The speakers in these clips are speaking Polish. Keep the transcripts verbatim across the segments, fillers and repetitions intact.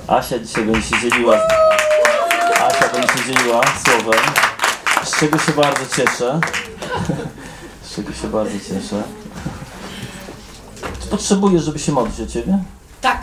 Asia dzisiaj będzie się dzieliła, Asia będzie się dzieliła słowem, z czego się bardzo cieszę. Z czego się bardzo cieszę. Czy potrzebujesz, żeby się modlić o ciebie? Tak.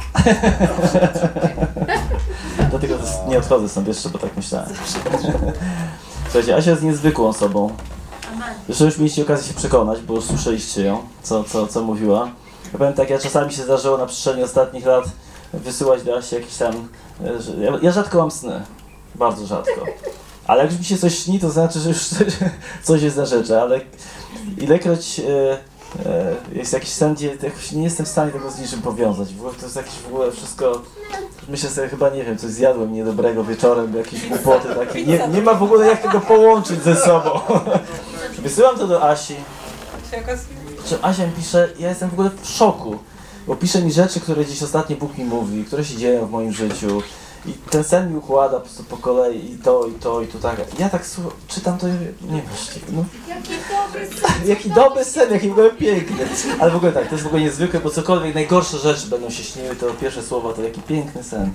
Dlatego nie odchodzę stąd jeszcze, bo tak myślałem. Słuchajcie, Asia jest niezwykłą osobą. Zresztą już mieliście okazję się przekonać, bo już słyszeliście ją, co, co, co mówiła. Ja powiem tak, ja czasami się zdarzyło na przestrzeni ostatnich lat wysyłać do Asi jakieś tam... Ja, ja rzadko mam sny. Bardzo rzadko. Ale jak już mi się coś śni, to znaczy, że już coś, coś jest na rzeczy, ale ilekroć e, e, jest jakiś sen, gdzie jakoś nie jestem w stanie tego z niczym powiązać. W ogóle to jest jakieś w ogóle wszystko... Myślę sobie, chyba nie wiem, coś zjadłem niedobrego wieczorem, jakieś głupoty takie. Nie, nie ma w ogóle jak tego połączyć ze sobą. Wysyłam to do Asi. Czy Asia mi pisze, ja jestem w ogóle w szoku, bo pisze mi rzeczy, które gdzieś ostatnio Bóg mi mówi, które się dzieją w moim życiu. I ten sen mi układa po prostu po kolei i to, i to, i to tak. Ja tak słucham, czytam to, nie wiem, no. Jaki dobry sen. Jaki dobry sen, jaki w ogóle piękny. Ale w ogóle tak, to jest w ogóle niezwykłe, bo cokolwiek najgorsze rzeczy będą się śniły, to pierwsze słowa to jaki piękny sen.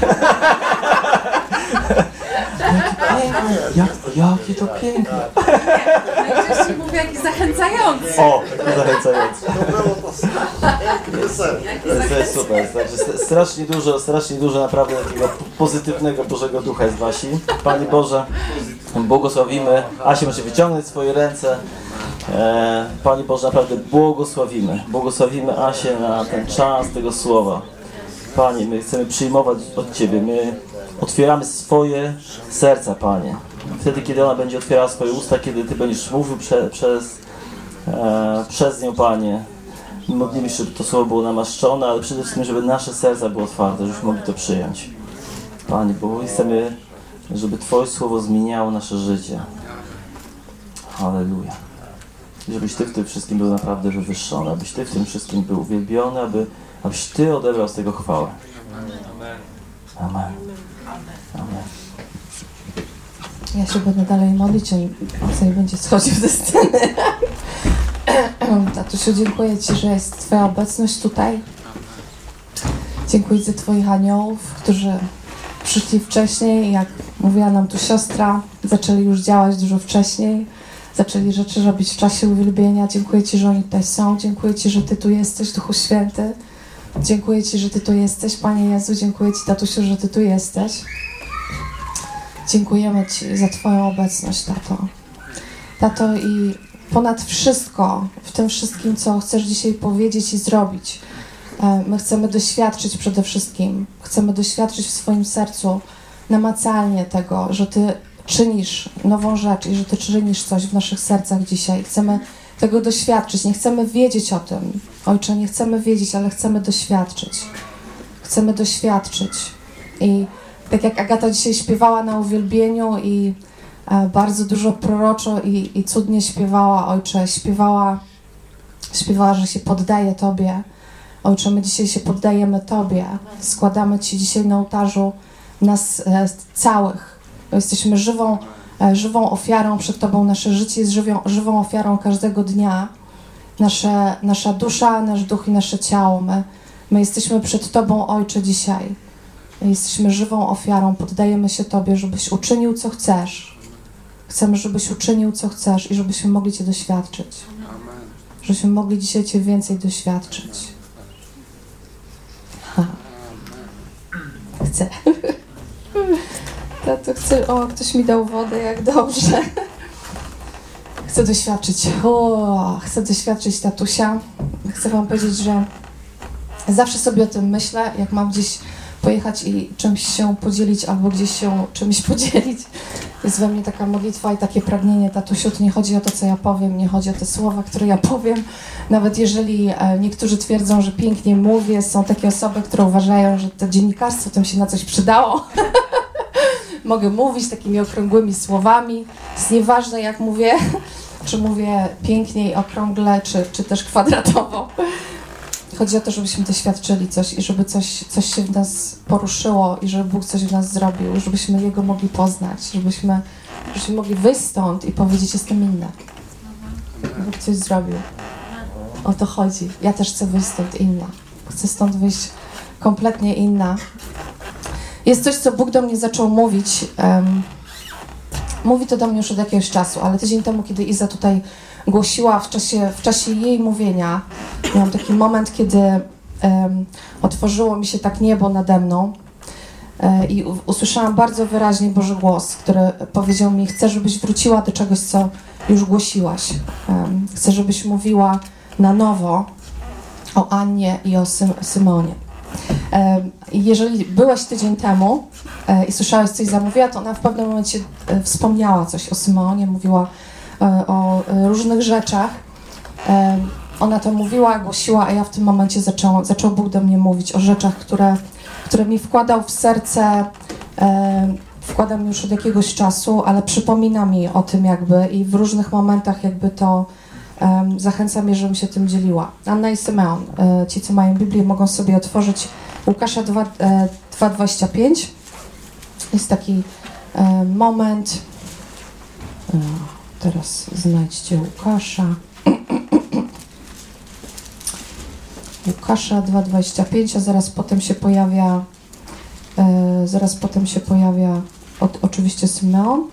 Jaki piękny, jak, jakie to piękne. Najczęściej mówię jaki zachęcający. O, zachęcający. To było to piękny sen. To jest super, także strasznie dużo, strasznie dużo naprawdę takiego pozytywnego Bożego Ducha jest w Asi. Panie Boże, błogosławimy. Asię może wyciągnąć swoje ręce. E, Panie Boże, naprawdę błogosławimy. Błogosławimy Asię na ten czas tego słowa. Panie, my chcemy przyjmować od Ciebie. My otwieramy swoje serca, Panie. Wtedy, kiedy ona będzie otwierała swoje usta, kiedy Ty będziesz mówił prze, przez, e, przez nią, Panie. Modlimy się, żeby to słowo było namaszczone, ale przede wszystkim, żeby nasze serca były otwarte, żebyśmy mogli to przyjąć. Panie, bo chcemy, żeby Twoje słowo zmieniało nasze życie. Halleluja. I żebyś Ty w tym wszystkim był naprawdę wywyższony, abyś Ty w tym wszystkim był uwielbiony, aby, abyś Ty odebrał z tego chwałę. Amen. Amen. Ja się będę dalej modlić, on sobie będzie schodził ze sceny. Tatusiu, dziękuję Ci, że jest Twoja obecność tutaj. Dziękuję za Twoich aniołów, którzy przyszli wcześniej, jak mówiła nam tu siostra, zaczęli już działać dużo wcześniej, zaczęli rzeczy robić w czasie uwielbienia. Dziękuję Ci, że oni tutaj są. Dziękuję Ci, że Ty tu jesteś, Duchu Święty. Dziękuję Ci, że Ty tu jesteś, Panie Jezu. Dziękuję Ci, tatusiu, że Ty tu jesteś. Dziękujemy Ci za Twoją obecność, tato. Tato, i ponad wszystko, w tym wszystkim, co chcesz dzisiaj powiedzieć i zrobić, my chcemy doświadczyć przede wszystkim, chcemy doświadczyć w swoim sercu namacalnie tego, że Ty czynisz nową rzecz i że Ty czynisz coś w naszych sercach dzisiaj. Chcemy tego doświadczyć, nie chcemy wiedzieć o tym. Ojcze, nie chcemy wiedzieć, ale chcemy doświadczyć. Chcemy doświadczyć. I tak jak Agata dzisiaj śpiewała na uwielbieniu i e, bardzo dużo proroczo i, i cudnie śpiewała, Ojcze, śpiewała, śpiewała, że się poddaje Tobie. Ojcze, my dzisiaj się poddajemy Tobie. Składamy Ci dzisiaj na ołtarzu nas e, całych. Jesteśmy żywą, e, żywą ofiarą przed Tobą. Nasze życie jest żywią, żywą ofiarą każdego dnia. Nasze, nasza dusza, nasz duch i nasze ciało. My, my jesteśmy przed Tobą, Ojcze, dzisiaj. Jesteśmy żywą ofiarą, poddajemy się Tobie, żebyś uczynił, co chcesz. Chcemy, żebyś uczynił, co chcesz i żebyśmy mogli Cię doświadczyć. Żebyśmy mogli dzisiaj Cię więcej doświadczyć. Ha. Chcę. Tato, chcę. O, ktoś mi dał wodę, jak dobrze. Chcę doświadczyć. O, chcę doświadczyć tatusia. Chcę Wam powiedzieć, że zawsze sobie o tym myślę, jak mam gdzieś pojechać i czymś się podzielić, albo gdzieś się czymś podzielić. Jest we mnie taka modlitwa i takie pragnienie, tatusiu, to nie chodzi o to, co ja powiem, nie chodzi o te słowa, które ja powiem. Nawet jeżeli e, niektórzy twierdzą, że pięknie mówię, są takie osoby, które uważają, że to dziennikarstwo tym się na coś przydało. Mogę mówić takimi okrągłymi słowami. Jest nieważne, jak mówię, czy mówię pięknie i okrągle, czy, czy też kwadratowo. Chodzi o to, żebyśmy doświadczyli coś i żeby coś, coś się w nas poruszyło i żeby Bóg coś w nas zrobił, żebyśmy Jego mogli poznać, żebyśmy, żebyśmy mogli wyjść stąd i powiedzieć, jestem inna. Bóg coś zrobił. O to chodzi. Ja też chcę wyjść stąd inna. Chcę stąd wyjść kompletnie inna. Jest coś, co Bóg do mnie zaczął mówić. Um, mówi to do mnie już od jakiegoś czasu, ale tydzień temu, kiedy Iza tutaj głosiła, w czasie, w czasie jej mówienia, miałam taki moment, kiedy um, otworzyło mi się tak niebo nade mną um, i u, usłyszałam bardzo wyraźnie Boży głos, który powiedział mi: chcę, żebyś wróciła do czegoś, co już głosiłaś. Um, chcę, żebyś mówiła na nowo o Annie i o Sym- Symonie. Jeżeli byłeś tydzień temu i słyszałeś, coś zamówiła, to ona w pewnym momencie wspomniała coś o Symonie, mówiła o różnych rzeczach. Ona to mówiła, głosiła, a ja w tym momencie zaczęłam, zaczął Bóg do mnie mówić o rzeczach, które, które mi wkładał w serce, wkładam już od jakiegoś czasu, ale przypomina mi o tym jakby i w różnych momentach jakby to Um, zachęcam je, żebym się tym dzieliła. Anna i Symeon, e, ci co mają Biblię, mogą sobie otworzyć Łukasza dwa dwadzieścia pięć. Jest taki e, moment. E, teraz znajdźcie Łukasza. Łukasza dwa dwadzieścia pięć, a zaraz potem się pojawia e, zaraz potem się pojawia od, oczywiście Symeon.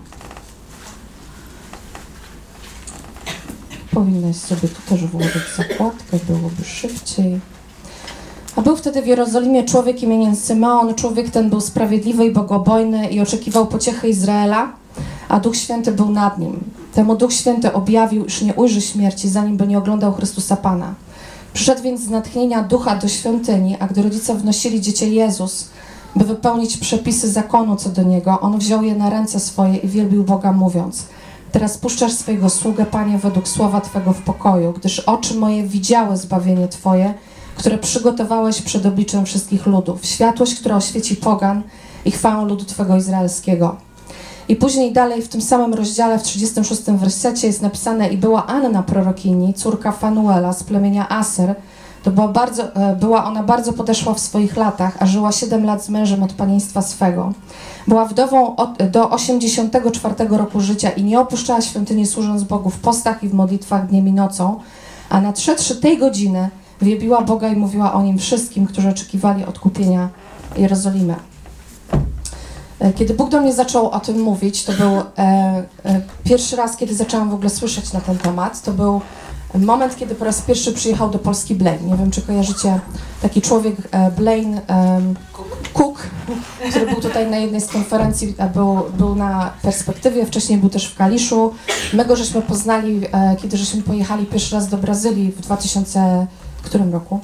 Powinnaś sobie tu też włożyć zakładkę, byłoby szybciej. A był wtedy w Jerozolimie człowiek imieniem Symeon. Człowiek ten był sprawiedliwy i bogobojny i oczekiwał pociechy Izraela, a Duch Święty był nad nim. Temu Duch Święty objawił, iż nie ujrzy śmierci, zanim by nie oglądał Chrystusa Pana. Przyszedł więc z natchnienia Ducha do świątyni, a gdy rodzice wnosili dziecię Jezus, by wypełnić przepisy zakonu co do Niego, On wziął je na ręce swoje i wielbił Boga, mówiąc: teraz puszczasz swojego sługę, Panie, według słowa Twego w pokoju, gdyż oczy moje widziały zbawienie Twoje, które przygotowałeś przed obliczem wszystkich ludów, światłość, która oświeci pogan i chwałę ludu Twego izraelskiego. I później dalej w tym samym rozdziale, w trzydziestym szóstym wersecie jest napisane: i była Anna prorokini, córka Fanuela z plemienia Aser. To była, bardzo, była ona bardzo podeszła w swoich latach, a żyła siedem lat z mężem od panieństwa swego. Była wdową od, do osiemdziesiątego czwartego roku życia i nie opuszczała świątyni, służąc Bogu w postach i w modlitwach dniem i nocą, a nadszedłszy tej godziny wielbiła Boga i mówiła o Nim wszystkim, którzy oczekiwali odkupienia Jerozolimy. Kiedy Bóg do mnie zaczął o tym mówić, to był e, e, pierwszy raz, kiedy zaczęłam w ogóle słyszeć na ten temat, to był moment, kiedy po raz pierwszy przyjechał do Polski Blaine. Nie wiem, czy kojarzycie taki człowiek e, Blaine e, Cook, który był tutaj na jednej z konferencji, był, był na Perspektywie, wcześniej był też w Kaliszu. My go żeśmy poznali, e, kiedy żeśmy pojechali pierwszy raz do Brazylii w dwa tysiące... którym roku?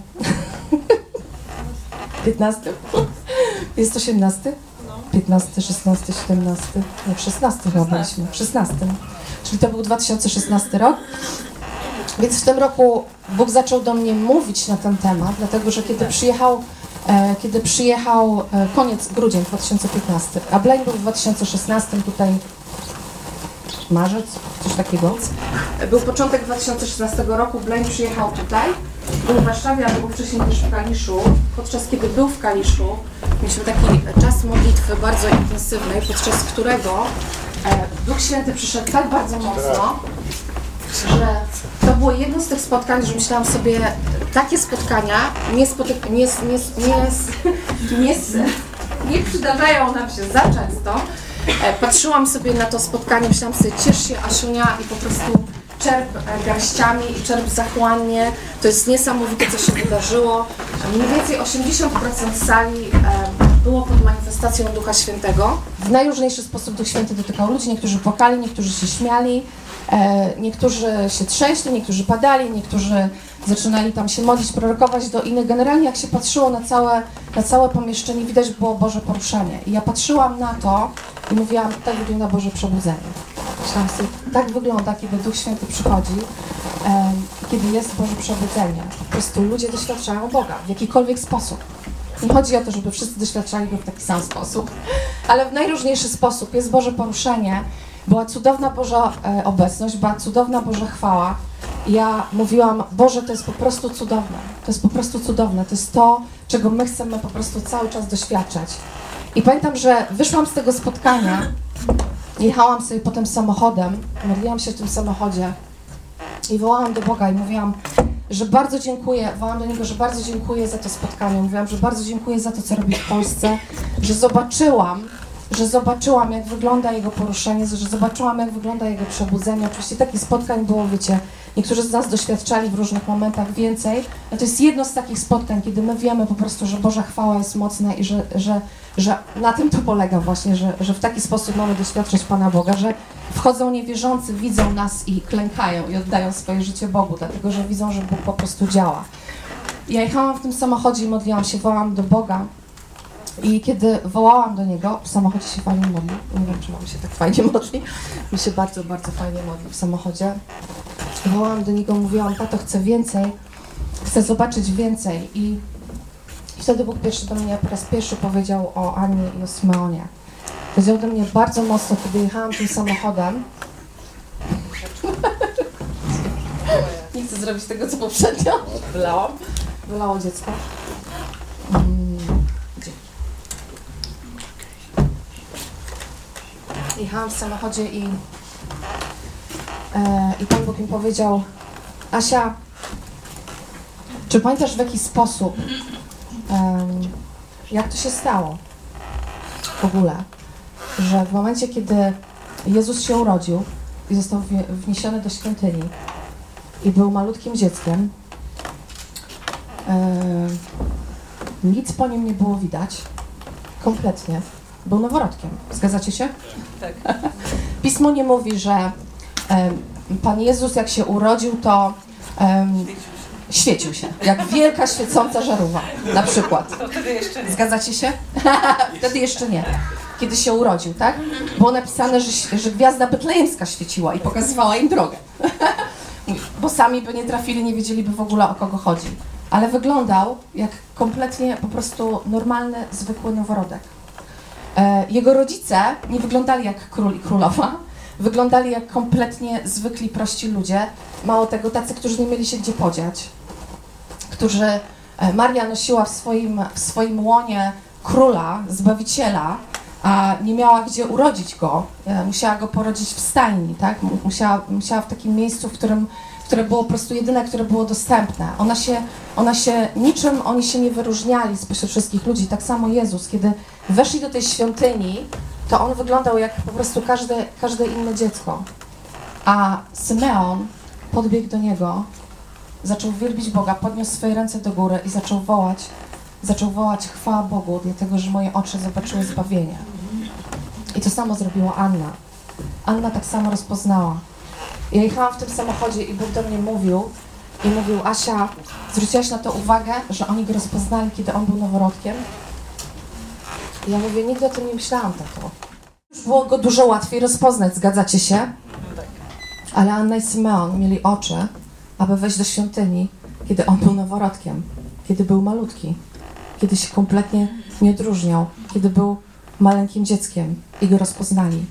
piętnastym? Jest osiemnasty? piętnasty, szesnasty, siedemnasty, nie, w szesnastym chyba byliśmy, w szesnastym. Czyli to był dwa tysiące szesnasty rok. Więc w tym roku Bóg zaczął do mnie mówić na ten temat, dlatego że kiedy przyjechał, e, kiedy przyjechał e, koniec grudzień dwa tysiące piętnasty, a Blaine był w dwa tysiące szesnastym, tutaj marzec, coś takiego. Był początek dwa tysiące szesnastego roku, Blaine przyjechał tutaj, był w Warszawie, ale był wcześniej też w Kaliszu. Podczas kiedy był w Kaliszu, mieliśmy taki czas modlitwy bardzo intensywnej, podczas którego e, Duch Święty przyszedł tak bardzo mocno, że to było jedno z tych spotkań, że myślałam sobie, takie spotkania nie, spotyk- nie, nie, nie, nie, nie przydarzają nam się za często. Patrzyłam sobie na to spotkanie, myślałam sobie, ciesz się, Asiunia, i po prostu czerp garściami i czerp zachłannie. To jest niesamowite, co się wydarzyło. Mniej więcej osiemdziesiąt procent sali było pod manifestacją Ducha Świętego. W najróżniejszy sposób Duch Święty dotykał ludzi. Niektórzy płakali, niektórzy się śmiali, niektórzy się trzęśli, niektórzy padali, niektórzy zaczynali tam się modlić, prorokować do innych. Generalnie jak się patrzyło na całe, na całe pomieszczenie, widać było Boże poruszenie. I ja patrzyłam na to i mówiłam, tak wygląda Boże przebudzenie. Myślałam sobie, tak wygląda, kiedy Duch Święty przychodzi, e, kiedy jest Boże przebudzenie. Po prostu ludzie doświadczają Boga w jakikolwiek sposób. Nie chodzi o to, żeby wszyscy doświadczali Go w taki sam sposób, ale w najróżniejszy sposób jest Boże poruszenie. Była cudowna Boża e, obecność, była cudowna Boża chwała. I ja mówiłam, Boże, to jest po prostu cudowne. To jest po prostu cudowne. To jest to, czego my chcemy po prostu cały czas doświadczać. I pamiętam, że wyszłam z tego spotkania, jechałam sobie potem samochodem, modliłam się w tym samochodzie i wołałam do Boga i mówiłam, że bardzo dziękuję, wołałam do niego, że bardzo dziękuję za to spotkanie. Mówiłam, że bardzo dziękuję za to, co robi w Polsce, że zobaczyłam, że zobaczyłam, jak wygląda jego poruszenie, że zobaczyłam, jak wygląda jego przebudzenie. Oczywiście takich spotkań było, wiecie, niektórzy z nas doświadczali w różnych momentach więcej. No to jest jedno z takich spotkań, kiedy my wiemy po prostu, że Boża chwała jest mocna i że, że, że na tym to polega właśnie, że, że w taki sposób mamy doświadczać Pana Boga, że wchodzą niewierzący, widzą nas i klękają i oddają swoje życie Bogu, dlatego że widzą, że Bóg po prostu działa. Ja jechałam w tym samochodzie i modliłam się, wołałam do Boga. I kiedy wołałam do Niego, w samochodzie się fajnie modli, nie wiem, czy mam się tak fajnie modli, mi się bardzo, bardzo fajnie modli w samochodzie. Wołałam do Niego, mówiłam, tato, chcę więcej, chcę zobaczyć więcej. I wtedy Bóg pierwszy do mnie po raz pierwszy powiedział o Annie i o Symeonie. Powiedział do mnie bardzo mocno, kiedy jechałam tym samochodem. Nie chcę zrobić tego, co poprzednio. Wylałam. Wylało dziecko. Jechałam w samochodzie i, e, i Pan Bóg mi powiedział, Asia, czy pamiętasz w jaki sposób, um, jak to się stało w ogóle, że w momencie, kiedy Jezus się urodził i został wniesiony do świątyni i był malutkim dzieckiem, e, nic po nim nie było widać, kompletnie. Był noworodkiem. Zgadzacie się? Tak. Pismo nie mówi, że um, Pan Jezus jak się urodził, to um, świecił się. Jak wielka świecąca żarówka, na przykład. To wtedy jeszcze nie. Zgadzacie się? Wtedy jeszcze nie. Kiedy się urodził, tak? Było napisane, że, że gwiazda betlejemska świeciła i pokazywała im drogę. Bo sami by nie trafili, nie wiedzieliby w ogóle, o kogo chodzi. Ale wyglądał jak kompletnie po prostu normalny, zwykły noworodek. Jego rodzice nie wyglądali jak król i królowa, wyglądali jak kompletnie zwykli, prości ludzie. Mało tego, tacy, którzy nie mieli się gdzie podziać, którzy Maria nosiła w swoim, w swoim łonie króla, Zbawiciela, a nie miała gdzie urodzić go. Musiała go porodzić w stajni, tak? Musiała, musiała w takim miejscu, w którym które było po prostu jedyne, które było dostępne. Ona się, ona się, niczym oni się nie wyróżniali spośród wszystkich ludzi. Tak samo Jezus, kiedy weszli do tej świątyni, to on wyglądał jak po prostu każde, każde inne dziecko. A Symeon podbiegł do niego, zaczął wielbić Boga, podniósł swoje ręce do góry i zaczął wołać, zaczął wołać chwała Bogu, dlatego że moje oczy zobaczyły zbawienie. I to samo zrobiła Anna. Anna tak samo rozpoznała. Ja jechałam w tym samochodzie i Bóg do mnie mówił i mówił, Asia, zwróciłaś na to uwagę, że oni go rozpoznali, kiedy on był noworodkiem? I ja mówię, nigdy o tym nie myślałam, tato. Już było go dużo łatwiej rozpoznać, zgadzacie się? Ale Anna i Symeon mieli oczy, aby wejść do świątyni, kiedy on był noworodkiem, kiedy był malutki, kiedy się kompletnie nie odróżniał, kiedy był maleńkim dzieckiem i go rozpoznali.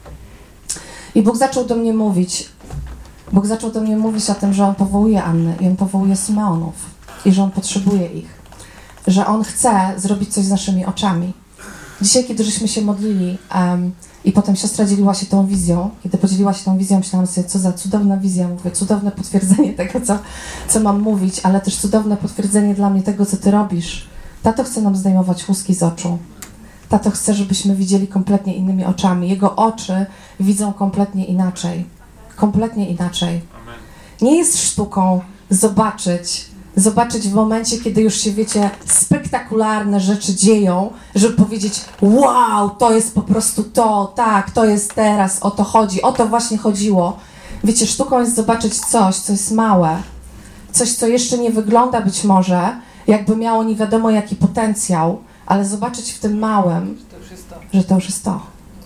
I Bóg zaczął do mnie mówić, Bóg zaczął do mnie mówić o tym, że On powołuje Annę i On powołuje Symeonów i że On potrzebuje ich, że On chce zrobić coś z naszymi oczami. Dzisiaj, kiedy żeśmy się modlili um, i potem siostra dzieliła się tą wizją, kiedy podzieliła się tą wizją, myślałam sobie, co za cudowna wizja, mówię, cudowne potwierdzenie tego, co, co mam mówić, ale też cudowne potwierdzenie dla mnie tego, co Ty robisz. Tato chce nam zdejmować łuski z oczu. Tato chce, żebyśmy widzieli kompletnie innymi oczami. Jego oczy widzą kompletnie inaczej. Kompletnie inaczej. Nie jest sztuką zobaczyć, zobaczyć w momencie, kiedy już się, wiecie, spektakularne rzeczy dzieją, żeby powiedzieć, wow, to jest po prostu to, tak, to jest teraz, o to chodzi, o to właśnie chodziło. Wiecie, sztuką jest zobaczyć coś, co jest małe, coś, co jeszcze nie wygląda być może, jakby miało nie wiadomo jaki potencjał, ale zobaczyć w tym małym, że to już jest to.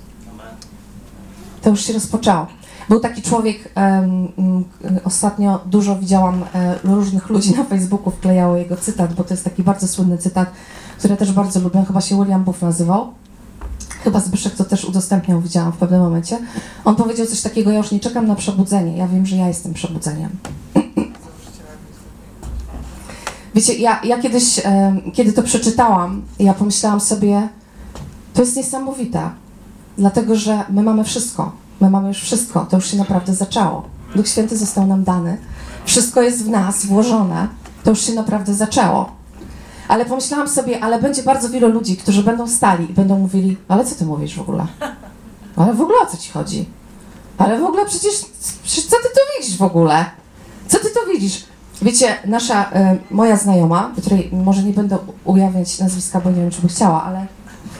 To już się rozpoczęło. Był taki człowiek, um, um, ostatnio dużo widziałam um, różnych ludzi na Facebooku, wklejało jego cytat, bo to jest taki bardzo słynny cytat, który ja też bardzo lubię, chyba się William Booth nazywał. Chyba Zbyszek to też udostępniał, widziałam w pewnym momencie. On powiedział coś takiego, ja już nie czekam na przebudzenie, ja wiem, że ja jestem przebudzeniem. Wiecie, ja, ja kiedyś, um, kiedy to przeczytałam, ja pomyślałam sobie, to jest niesamowite, dlatego że my mamy wszystko. My mamy już wszystko, to już się naprawdę zaczęło. Duch Święty został nam dany wszystko jest w nas włożone, to już się naprawdę zaczęło. Ale pomyślałam sobie, ale będzie bardzo wielu ludzi, którzy będą stali i będą mówili, ale co ty mówisz w ogóle? Ale w ogóle o co ci chodzi? Ale w ogóle przecież, przecież co ty to widzisz w ogóle? Co ty to widzisz? Wiecie, nasza, y, moja znajoma, której może nie będę ujawniać nazwiska, bo nie wiem, czy by chciała, ale...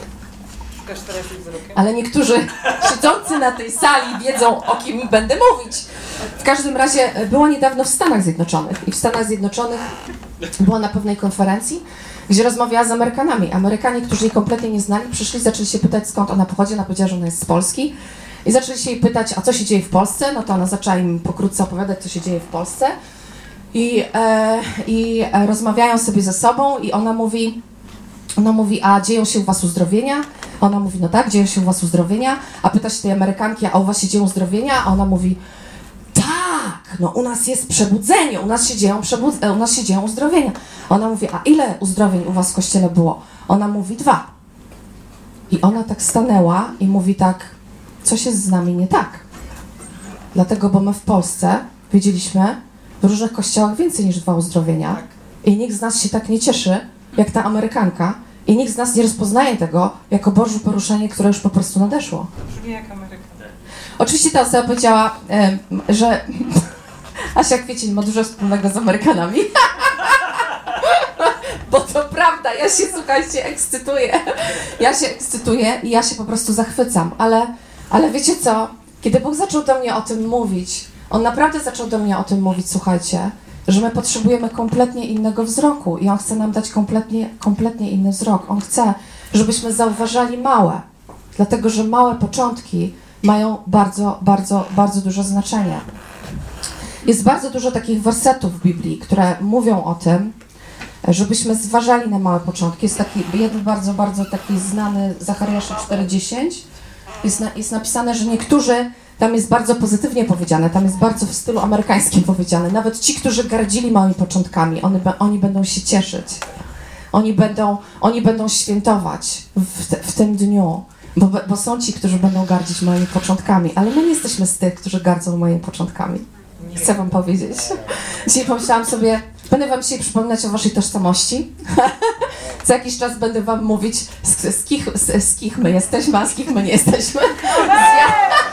Ale niektórzy siedzący na tej sali wiedzą, o kim będę mówić. W każdym razie była niedawno w Stanach Zjednoczonych i w Stanach Zjednoczonych była na pewnej konferencji, gdzie rozmawiała z Amerykanami. Amerykanie, którzy jej kompletnie nie znali, przyszli, zaczęli się pytać, skąd ona pochodzi. Ona powiedziała, że ona jest z Polski. I zaczęli się jej pytać, a co się dzieje w Polsce? No to ona zaczęła im pokrótce opowiadać, co się dzieje w Polsce. I, e, i e, rozmawiają sobie ze sobą i ona mówi, ona mówi, a dzieją się u was uzdrowienia? Ona mówi, no tak, dzieją się u was uzdrowienia. A pyta się tej Amerykanki, a u was się dzieją uzdrowienia? A ona mówi, tak, no u nas jest przebudzenie, u nas się dzieją, przebud- u nas się dzieją uzdrowienia. Ona mówi, a ile uzdrowień u was w kościele było? Ona mówi, dwa. I ona tak stanęła i mówi tak, coś jest z nami nie tak. Dlatego, bo my w Polsce widzieliśmy w różnych kościołach więcej niż dwa uzdrowienia i nikt z nas się tak nie cieszy, jak ta Amerykanka i nikt z nas nie rozpoznaje tego jako Boże poruszenie, które już po prostu nadeszło. Brzmi jak Ameryka. Oczywiście ta osoba powiedziała, e, że Asia Kwiecień ma dużo wspólnego z Amerykanami. Bo to prawda, ja się, słuchajcie, ekscytuję. Ja się ekscytuję i ja się po prostu zachwycam, ale, ale wiecie co? Kiedy Bóg zaczął do mnie o tym mówić, On naprawdę zaczął do mnie o tym mówić, słuchajcie, że my potrzebujemy kompletnie innego wzroku i On chce nam dać kompletnie, kompletnie inny wzrok. On chce, żebyśmy zauważali małe, dlatego że małe początki mają bardzo, bardzo, bardzo duże znaczenie. Jest bardzo dużo takich wersetów w Biblii, które mówią o tym, żebyśmy zważali na małe początki. Jest taki jeden bardzo, bardzo taki znany, Zachariasza cztery dziesięć. Jest, na, jest napisane, że niektórzy, tam jest bardzo pozytywnie powiedziane, tam jest bardzo w stylu amerykańskim powiedziane. Nawet ci, którzy gardzili małymi początkami, oni, oni będą się cieszyć. Oni będą, oni będą świętować w, te, w tym dniu. Bo, bo są ci, którzy będą gardzić moimi początkami, ale my nie jesteśmy z tych, którzy gardzą moimi początkami. Chcę wam powiedzieć. Dzisiaj pomyślałam sobie, będę wam dzisiaj przypominać o waszej tożsamości. Co jakiś czas będę wam mówić, z, z, kich, z, z kich my jesteśmy, a z kich my nie jesteśmy. Z, ja,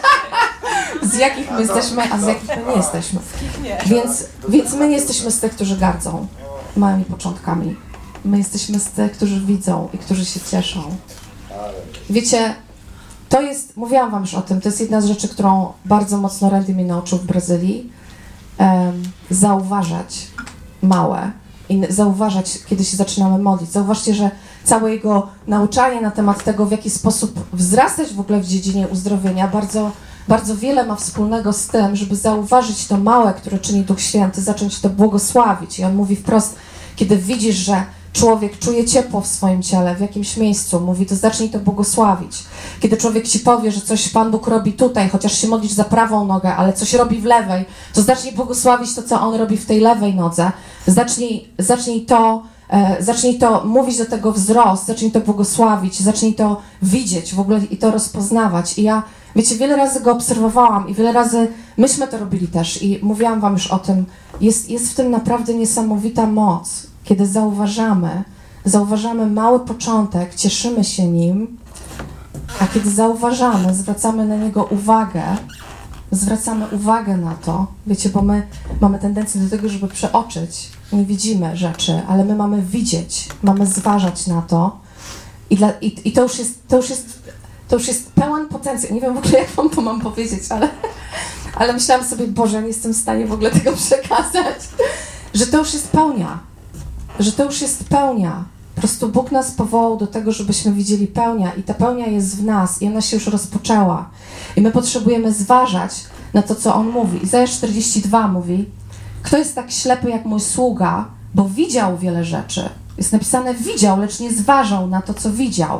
z jakich my jesteśmy, a z jakich my nie jesteśmy. Więc, więc my nie jesteśmy z tych, którzy gardzą małymi początkami. My jesteśmy z tych, którzy widzą i którzy się cieszą. Wiecie, to jest, mówiłam wam już o tym, to jest jedna z rzeczy, którą bardzo mocno Randy mnie nauczył w Brazylii. Um, zauważać małe i zauważać, kiedy się zaczynamy modlić. Zauważcie, że całe jego nauczanie na temat tego, w jaki sposób wzrastać w ogóle w dziedzinie uzdrowienia, bardzo, bardzo wiele ma wspólnego z tym, żeby zauważyć to małe, które czyni Duch Święty, zacząć to błogosławić. I on mówi wprost, kiedy widzisz, że człowiek czuje ciepło w swoim ciele, w jakimś miejscu, mówi, to zacznij to błogosławić. Kiedy człowiek ci powie, że coś Pan Bóg robi tutaj, chociaż się modlisz za prawą nogę, ale coś robi w lewej, to zacznij błogosławić to, co On robi w tej lewej nodze. Zacznij, zacznij to, e, zacznij to mówić do tego wzrost, zacznij to błogosławić, zacznij to widzieć w ogóle i to rozpoznawać. I ja, wiecie, wiele razy go obserwowałam i wiele razy myśmy to robili też i mówiłam wam już o tym. Jest, jest w tym naprawdę niesamowita moc. Kiedy zauważamy, zauważamy mały początek, cieszymy się nim, a kiedy zauważamy, zwracamy na niego uwagę, zwracamy uwagę na to, wiecie, bo my mamy tendencję do tego, żeby przeoczyć, nie widzimy rzeczy, ale my mamy widzieć, mamy zważać na to i, dla, i, i to już jest, to już jest, to już jest pełen potencjał. Nie wiem w ogóle, jak wam to mam powiedzieć, ale, ale myślałam sobie, Boże, nie jestem w stanie w ogóle tego przekazać, że to już jest pełnia. Że to już jest pełnia. Po prostu Bóg nas powołał do tego, żebyśmy widzieli pełnia i ta pełnia jest w nas i ona się już rozpoczęła. I my potrzebujemy zważać na to, co On mówi. Izajasz czterdzieści dwa mówi, kto jest tak ślepy jak mój sługa, bo widział wiele rzeczy. Jest napisane widział, lecz nie zważał na to, co widział.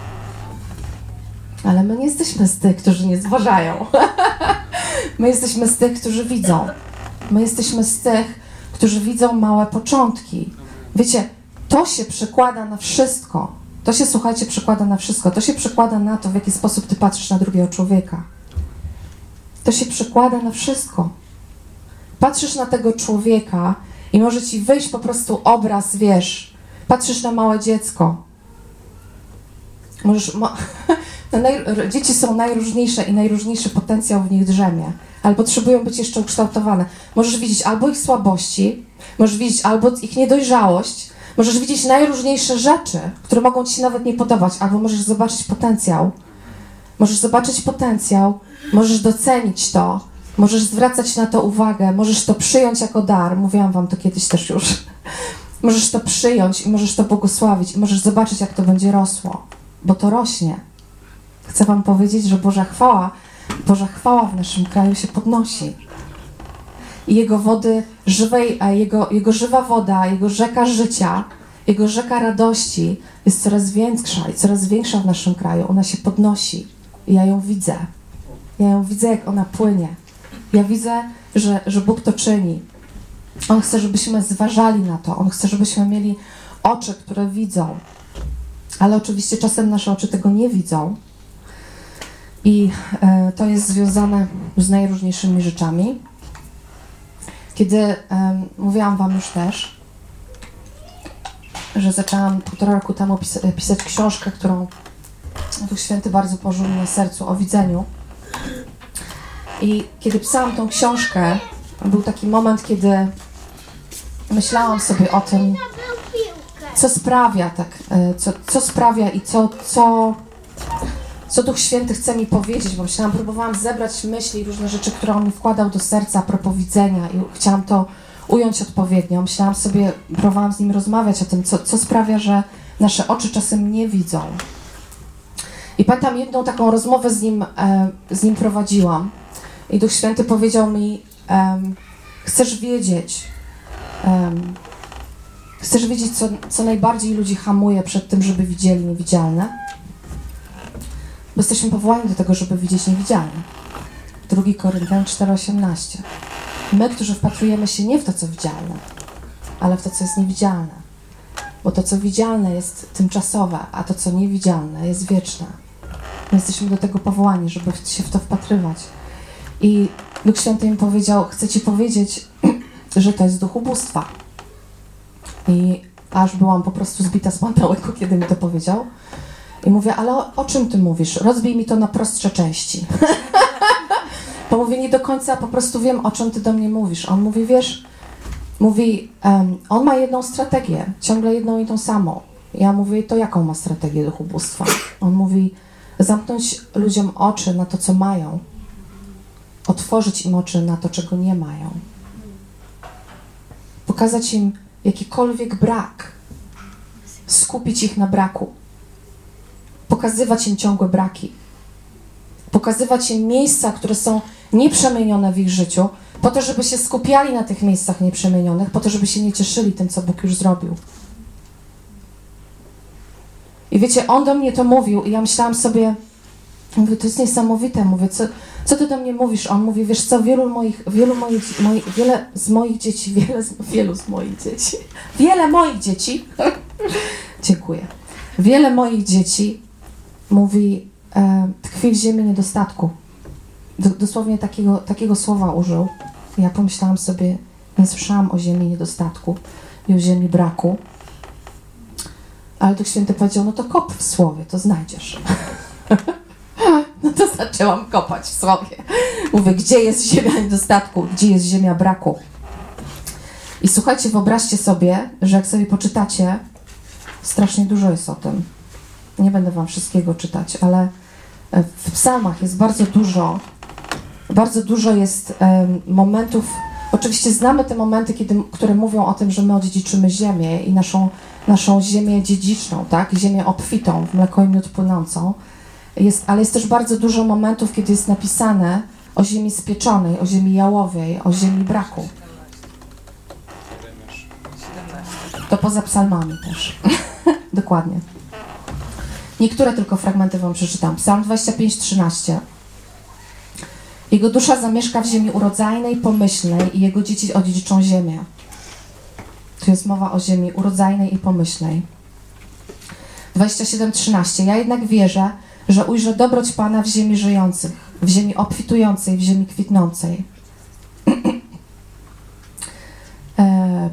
Ale my nie jesteśmy z tych, którzy nie zważają. My jesteśmy z tych, którzy widzą. My jesteśmy z tych, którzy widzą małe początki. Wiecie, to się przekłada na wszystko. To się, słuchajcie, przekłada na wszystko. To się przekłada na to, w jaki sposób ty patrzysz na drugiego człowieka. To się przekłada na wszystko. Patrzysz na tego człowieka i może ci wyjść po prostu obraz, wiesz, patrzysz na małe dziecko. Możesz, mo- naj- dzieci są najróżniejsze i najróżniejszy potencjał w nich drzemie, ale potrzebują być jeszcze ukształtowane. Możesz widzieć albo ich słabości, możesz widzieć albo ich niedojrzałość, możesz widzieć najróżniejsze rzeczy, które mogą ci się nawet nie podobać, albo możesz zobaczyć potencjał. Możesz zobaczyć potencjał, możesz docenić to, możesz zwracać na to uwagę, możesz to przyjąć jako dar. Mówiłam wam to kiedyś też już. Możesz to przyjąć i możesz to błogosławić i możesz zobaczyć, jak to będzie rosło, bo to rośnie. Chcę wam powiedzieć, że Boża chwała, Boża chwała w naszym kraju się podnosi. I Jego wody żywej, a jego, jego żywa woda, Jego rzeka życia, Jego rzeka radości jest coraz większa i coraz większa w naszym kraju. Ona się podnosi. I ja ją widzę. Ja ją widzę, jak ona płynie. Ja widzę, że, że Bóg to czyni. On chce, żebyśmy zważali na to. On chce, żebyśmy mieli oczy, które widzą. Ale oczywiście czasem nasze oczy tego nie widzą. I e, to jest związane z najróżniejszymi rzeczami. Kiedy e, mówiłam wam już też, że zaczęłam półtora roku temu pisa- pisać książkę, którą Duch Święty bardzo położył mi na sercu, o widzeniu. I kiedy pisałam tą książkę, był taki moment, kiedy myślałam sobie o tym, co sprawia tak, co, co sprawia i co, co, co Duch Święty chce mi powiedzieć, bo myślałam, próbowałam zebrać myśli i różne rzeczy, które On mi wkładał do serca a propos widzenia i chciałam to ująć odpowiednio. Myślałam sobie, próbowałam z Nim rozmawiać o tym, co, co sprawia, że nasze oczy czasem nie widzą. I pamiętam jedną taką rozmowę z Nim, e, z nim prowadziłam i Duch Święty powiedział mi, um, chcesz wiedzieć, um, chcesz wiedzieć, co, co najbardziej ludzi hamuje przed tym, żeby widzieli niewidzialne? Bo jesteśmy powołani do tego, żeby widzieć niewidzialne. drugi Koryntian cztery osiemnaście. My, którzy wpatrujemy się nie w to, co widzialne, ale w to, co jest niewidzialne. Bo to, co widzialne, jest tymczasowe, a to, co niewidzialne, jest wieczne. My jesteśmy do tego powołani, żeby się w to wpatrywać. I Duch Święty mi powiedział, chcę ci powiedzieć, że to jest duch ubóstwa. I aż byłam po prostu zbita z pantałeku, kiedy mi to powiedział. I mówię, ale o, o czym ty mówisz? Rozbij mi to na prostsze części. Bo mówię, nie do końca po prostu wiem, o czym ty do mnie mówisz. On mówi, wiesz, mówi, um, on ma jedną strategię, ciągle jedną i tą samą. Ja mówię, to jaką ma strategię duch ubóstwa? On mówi, zamknąć ludziom oczy na to, co mają. Otworzyć im oczy na to, czego nie mają. Pokazać im jakikolwiek brak. Skupić ich na braku. Pokazywać im ciągłe braki. Pokazywać im miejsca, które są nieprzemienione w ich życiu, po to, żeby się skupiali na tych miejscach nieprzemienionych, po to, żeby się nie cieszyli tym, co Bóg już zrobił. I wiecie, on do mnie to mówił i ja myślałam sobie, mówię, to jest niesamowite, mówię, co, co ty do mnie mówisz? On mówi, wiesz co, wielu moich, wielu moich, moi, wiele z moich dzieci, wiele z, wielu z moich dzieci, wiele moich dzieci, dziękuję, wiele moich dzieci mówi, e, tkwi w ziemi niedostatku. D- dosłownie takiego, takiego słowa użył. Ja pomyślałam sobie, nie słyszałam o ziemi niedostatku i o ziemi braku. Ale Duch Święty powiedział, no to kop w słowie, to znajdziesz. No to zaczęłam kopać w słowie. Mówię, gdzie jest ziemia niedostatku, gdzie jest ziemia braku. I słuchajcie, wyobraźcie sobie, że jak sobie poczytacie, strasznie dużo jest o tym. Nie będę wam wszystkiego czytać, ale w psalmach jest bardzo dużo, bardzo dużo jest um, momentów. Oczywiście znamy te momenty, kiedy, które mówią o tym, że my odziedziczymy ziemię i naszą, naszą ziemię dziedziczną, tak? Ziemię obfitą, w mleko i miód płynącą. Jest, ale jest też bardzo dużo momentów, kiedy jest napisane o ziemi spieczonej, o ziemi jałowej, o ziemi braku. To poza psalmami też. Dokładnie. Niektóre tylko fragmenty wam przeczytam. Psalm dwadzieścia pięć, trzynaście. Jego dusza zamieszka w ziemi urodzajnej, pomyślnej i jego dzieci odziedziczą ziemię. Tu jest mowa o ziemi urodzajnej i pomyślnej. dwadzieścia siedem, trzynaście. Ja jednak wierzę, że ujrzę dobroć Pana w ziemi żyjących, w ziemi obfitującej, w ziemi kwitnącej.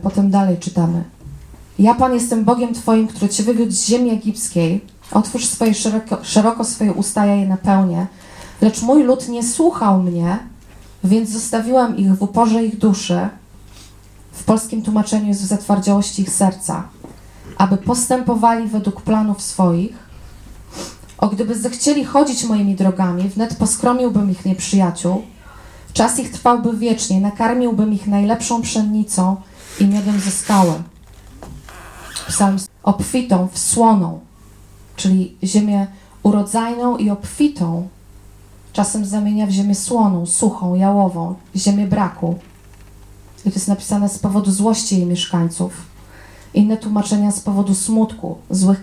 potem dalej czytamy. Ja, Pan, jestem Bogiem Twoim, który Cię wywiódł z ziemi egipskiej. Otwórz swoje szeroko, szeroko swoje usta, ja je napełnię. Lecz mój lud nie słuchał mnie, więc zostawiłam ich w uporze ich duszy. W polskim tłumaczeniu jest w zatwardziałości ich serca, aby postępowali według planów swoich. O, gdyby zechcieli chodzić moimi drogami, wnet poskromiłbym ich nieprzyjaciół. Czas ich trwałby wiecznie, nakarmiłbym ich najlepszą pszennicą i miodem ze skały. Psalm obfitą, wsłoną, czyli ziemię urodzajną i obfitą, czasem zamienia w ziemię słoną, suchą, jałową, ziemię braku. I to jest napisane z powodu złości jej mieszkańców. Inne tłumaczenia z powodu smutku, złych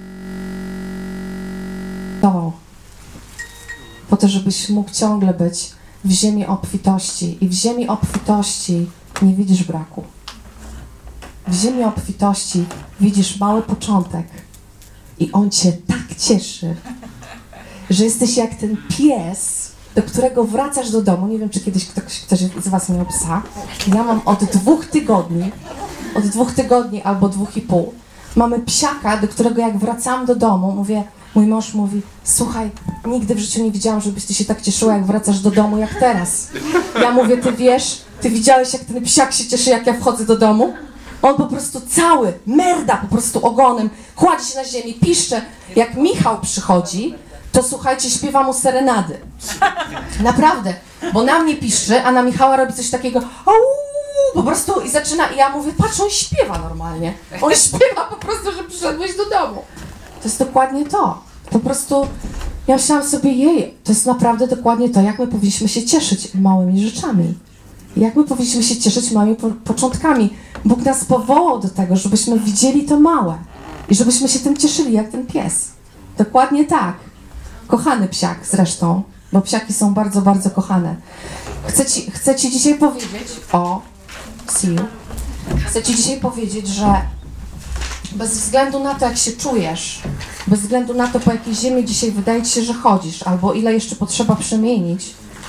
to, po to, żebyś mógł ciągle być w ziemi obfitości. I w ziemi obfitości nie widzisz braku. W ziemi obfitości widzisz mały początek i on cię tak cieszy, że jesteś jak ten pies, do którego wracasz do domu. Nie wiem, czy kiedyś ktoś, ktoś z was miał psa. Ja mam od dwóch tygodni, od dwóch tygodni albo dwóch i pół. Mamy psiaka, do którego jak wracam do domu, mówię, mój mąż mówi, słuchaj, nigdy w życiu nie widziałam, żebyś ty się tak cieszyła, jak wracasz do domu, jak teraz. Ja mówię, ty wiesz, ty widziałeś, jak ten psiak się cieszy, jak ja wchodzę do domu? On po prostu cały, merda po prostu ogonem, kładzie się na ziemi, piszcze. Jak Michał przychodzi, to słuchajcie, śpiewa mu serenady. Naprawdę, bo na mnie piszczy, a na Michała robi coś takiego, au, po prostu i zaczyna, i ja mówię, patrz, on śpiewa normalnie. On śpiewa po prostu, że przyszedłeś do domu. To jest dokładnie to. Po prostu ja myślałam sobie, jej, to jest naprawdę dokładnie to, jak my powinniśmy się cieszyć małymi rzeczami. Jak my powinniśmy się cieszyć małymi po początkami. Bóg nas powołał do tego, żebyśmy widzieli to małe i żebyśmy się tym cieszyli, jak ten pies. Dokładnie tak. Kochany psiak zresztą, bo psiaki są bardzo, bardzo kochane. Chcę ci, chcę ci dzisiaj powiedzieć o... See you. Chcę ci dzisiaj powiedzieć, że bez względu na to, jak się czujesz, bez względu na to, po jakiej ziemi dzisiaj wydaje ci się, że chodzisz, albo ile jeszcze potrzeba przemienić,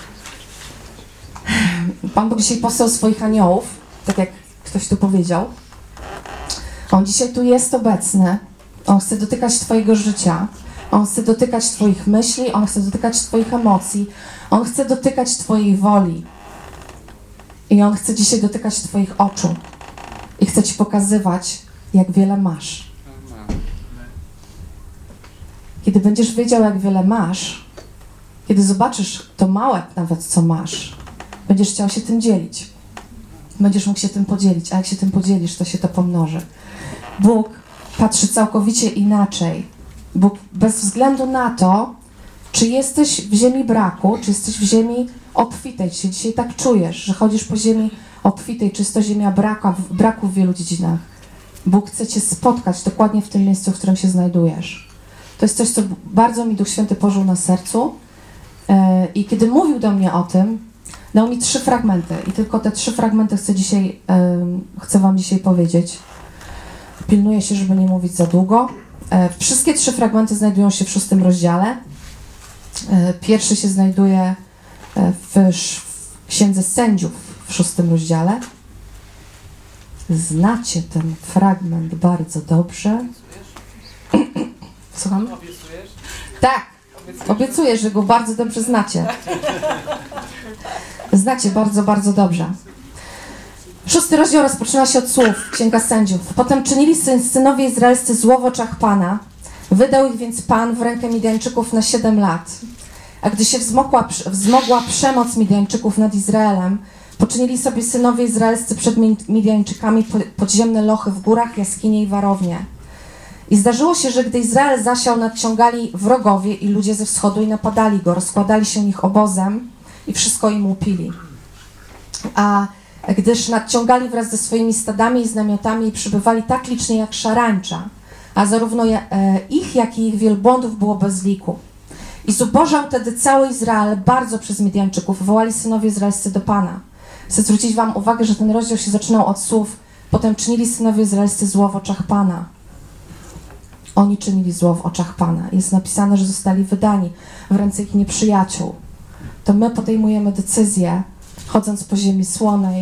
Pan Bóg dzisiaj posłał swoich aniołów, tak jak ktoś tu powiedział. On dzisiaj tu jest obecny. On chce dotykać twojego życia. On chce dotykać twoich myśli. On chce dotykać twoich emocji. On chce dotykać twojej woli. I On chce dzisiaj dotykać twoich oczu. I chce ci pokazywać, jak wiele masz. Kiedy będziesz wiedział, jak wiele masz, kiedy zobaczysz to małe nawet, co masz, będziesz chciał się tym dzielić. Będziesz mógł się tym podzielić, a jak się tym podzielisz, to się to pomnoży. Bóg patrzy całkowicie inaczej. Bóg bez względu na to, czy jesteś w ziemi braku, czy jesteś w ziemi obfitej, czy się dzisiaj tak czujesz, że chodzisz po ziemi obfitej, czy jest to ziemia braku, braku w wielu dziedzinach. Bóg chce cię spotkać dokładnie w tym miejscu, w którym się znajdujesz. To jest coś, co bardzo mi Duch Święty położył na sercu. I kiedy mówił do mnie o tym, dał mi trzy fragmenty i tylko te trzy fragmenty chcę dzisiaj, chcę wam dzisiaj powiedzieć. Pilnuję się, żeby nie mówić za długo. Wszystkie trzy fragmenty znajdują się w szóstym rozdziale. Pierwszy się znajduje w Księdze Sędziów w szóstym rozdziale. Znacie ten fragment bardzo dobrze. Słucham? Obiecujesz? Tak, obiecuję, że go bardzo dobrze znacie. Znacie bardzo, bardzo dobrze. Szósty rozdział rozpoczyna się od słów, Księga Sędziów. Potem czynili syn, synowie izraelscy zło w oczach Pana. Wydał ich więc Pan w rękę Midianczyków na siedem lat. A gdy się wzmogła, wzmogła przemoc Midianczyków nad Izraelem, poczynili sobie synowie izraelscy przed Midianczykami podziemne lochy w górach, jaskinie i warownie. I zdarzyło się, że gdy Izrael zasiał, nadciągali wrogowie i ludzie ze wschodu i napadali go, rozkładali się nich obozem i wszystko im łupili. A gdyż nadciągali wraz ze swoimi stadami i z namiotami i przybywali tak licznie jak szarańcza, a zarówno ich, jak i ich wielbłądów było bez liku. I zubożał wtedy cały Izrael bardzo przez Midianczyków. Wołali synowie izraelscy do Pana. Chcę zwrócić wam uwagę, że ten rozdział się zaczynał od słów: potem czynili synowie izraelscy zło w oczach Pana. Oni czynili zło w oczach Pana. Jest napisane, że zostali wydani w ręce ich nieprzyjaciół. To my podejmujemy decyzję, chodząc po ziemi słonej,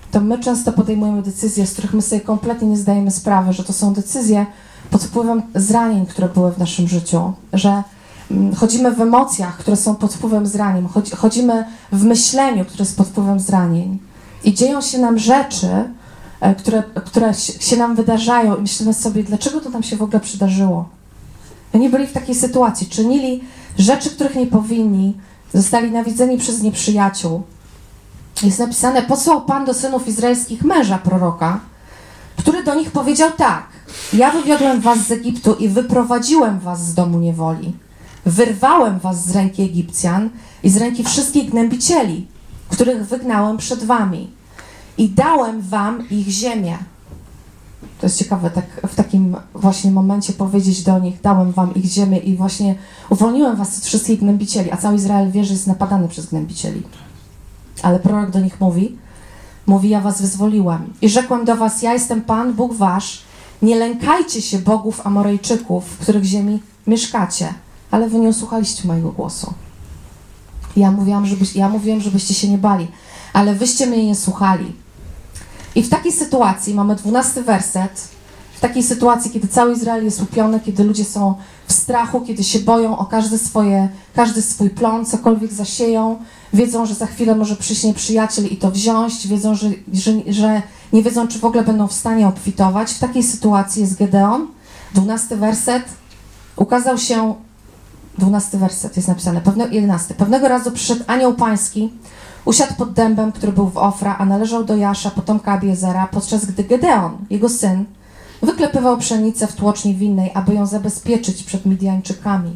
to my często podejmujemy decyzje, z których my sobie kompletnie nie zdajemy sprawy, że to są decyzje pod wpływem zranień, które były w naszym życiu, że chodzimy w emocjach, które są pod wpływem zranień, chodzimy w myśleniu, które jest pod wpływem zranień i dzieją się nam rzeczy, które, które się nam wydarzają i myślimy sobie, dlaczego to nam się w ogóle przydarzyło. Oni byli w takiej sytuacji, czynili rzeczy, których nie powinni, zostali nawidzeni przez nieprzyjaciół. Jest napisane, posłał Pan do synów izraelskich męża proroka, który do nich powiedział tak: ja wywiodłem was z Egiptu i wyprowadziłem was z domu niewoli. Wyrwałem was z ręki Egipcjan i z ręki wszystkich gnębicieli, których wygnałem przed wami. I dałem wam ich ziemię. To jest ciekawe, tak w takim właśnie momencie powiedzieć do nich, dałem wam ich ziemię i właśnie uwolniłem was od wszystkich gnębicieli, a cały Izrael wie, że jest napadany przez gnębicieli. Ale prorok do nich mówi, mówi, ja was wyzwoliłem i rzekłem do was, ja jestem Pan, Bóg wasz, nie lękajcie się bogów Amorejczyków, w których ziemi mieszkacie, ale wy nie usłuchaliście mojego głosu. Ja mówiłam, żebyś, ja mówiłem, żebyście się nie bali, ale wyście mnie nie słuchali. I w takiej sytuacji, mamy dwunasty werset, w takiej sytuacji, kiedy cały Izrael jest łupiony, kiedy ludzie są w strachu, kiedy się boją o każde swoje, każdy swój plon, cokolwiek zasieją, wiedzą, że za chwilę może przyjść nieprzyjaciel i to wziąć, wiedzą, że, że, że nie wiedzą, czy w ogóle będą w stanie obfitować. W takiej sytuacji jest Gedeon, dwunasty werset, ukazał się, dwunasty werset jest napisane, pewne, jedenasty. Pewnego razu przyszedł anioł pański, usiadł pod dębem, który był w Ofra, a należał do Jasza, potomka Abiezera, podczas gdy Gedeon, jego syn, wyklepywał pszenicę w tłoczni winnej, aby ją zabezpieczyć przed Midianczykami.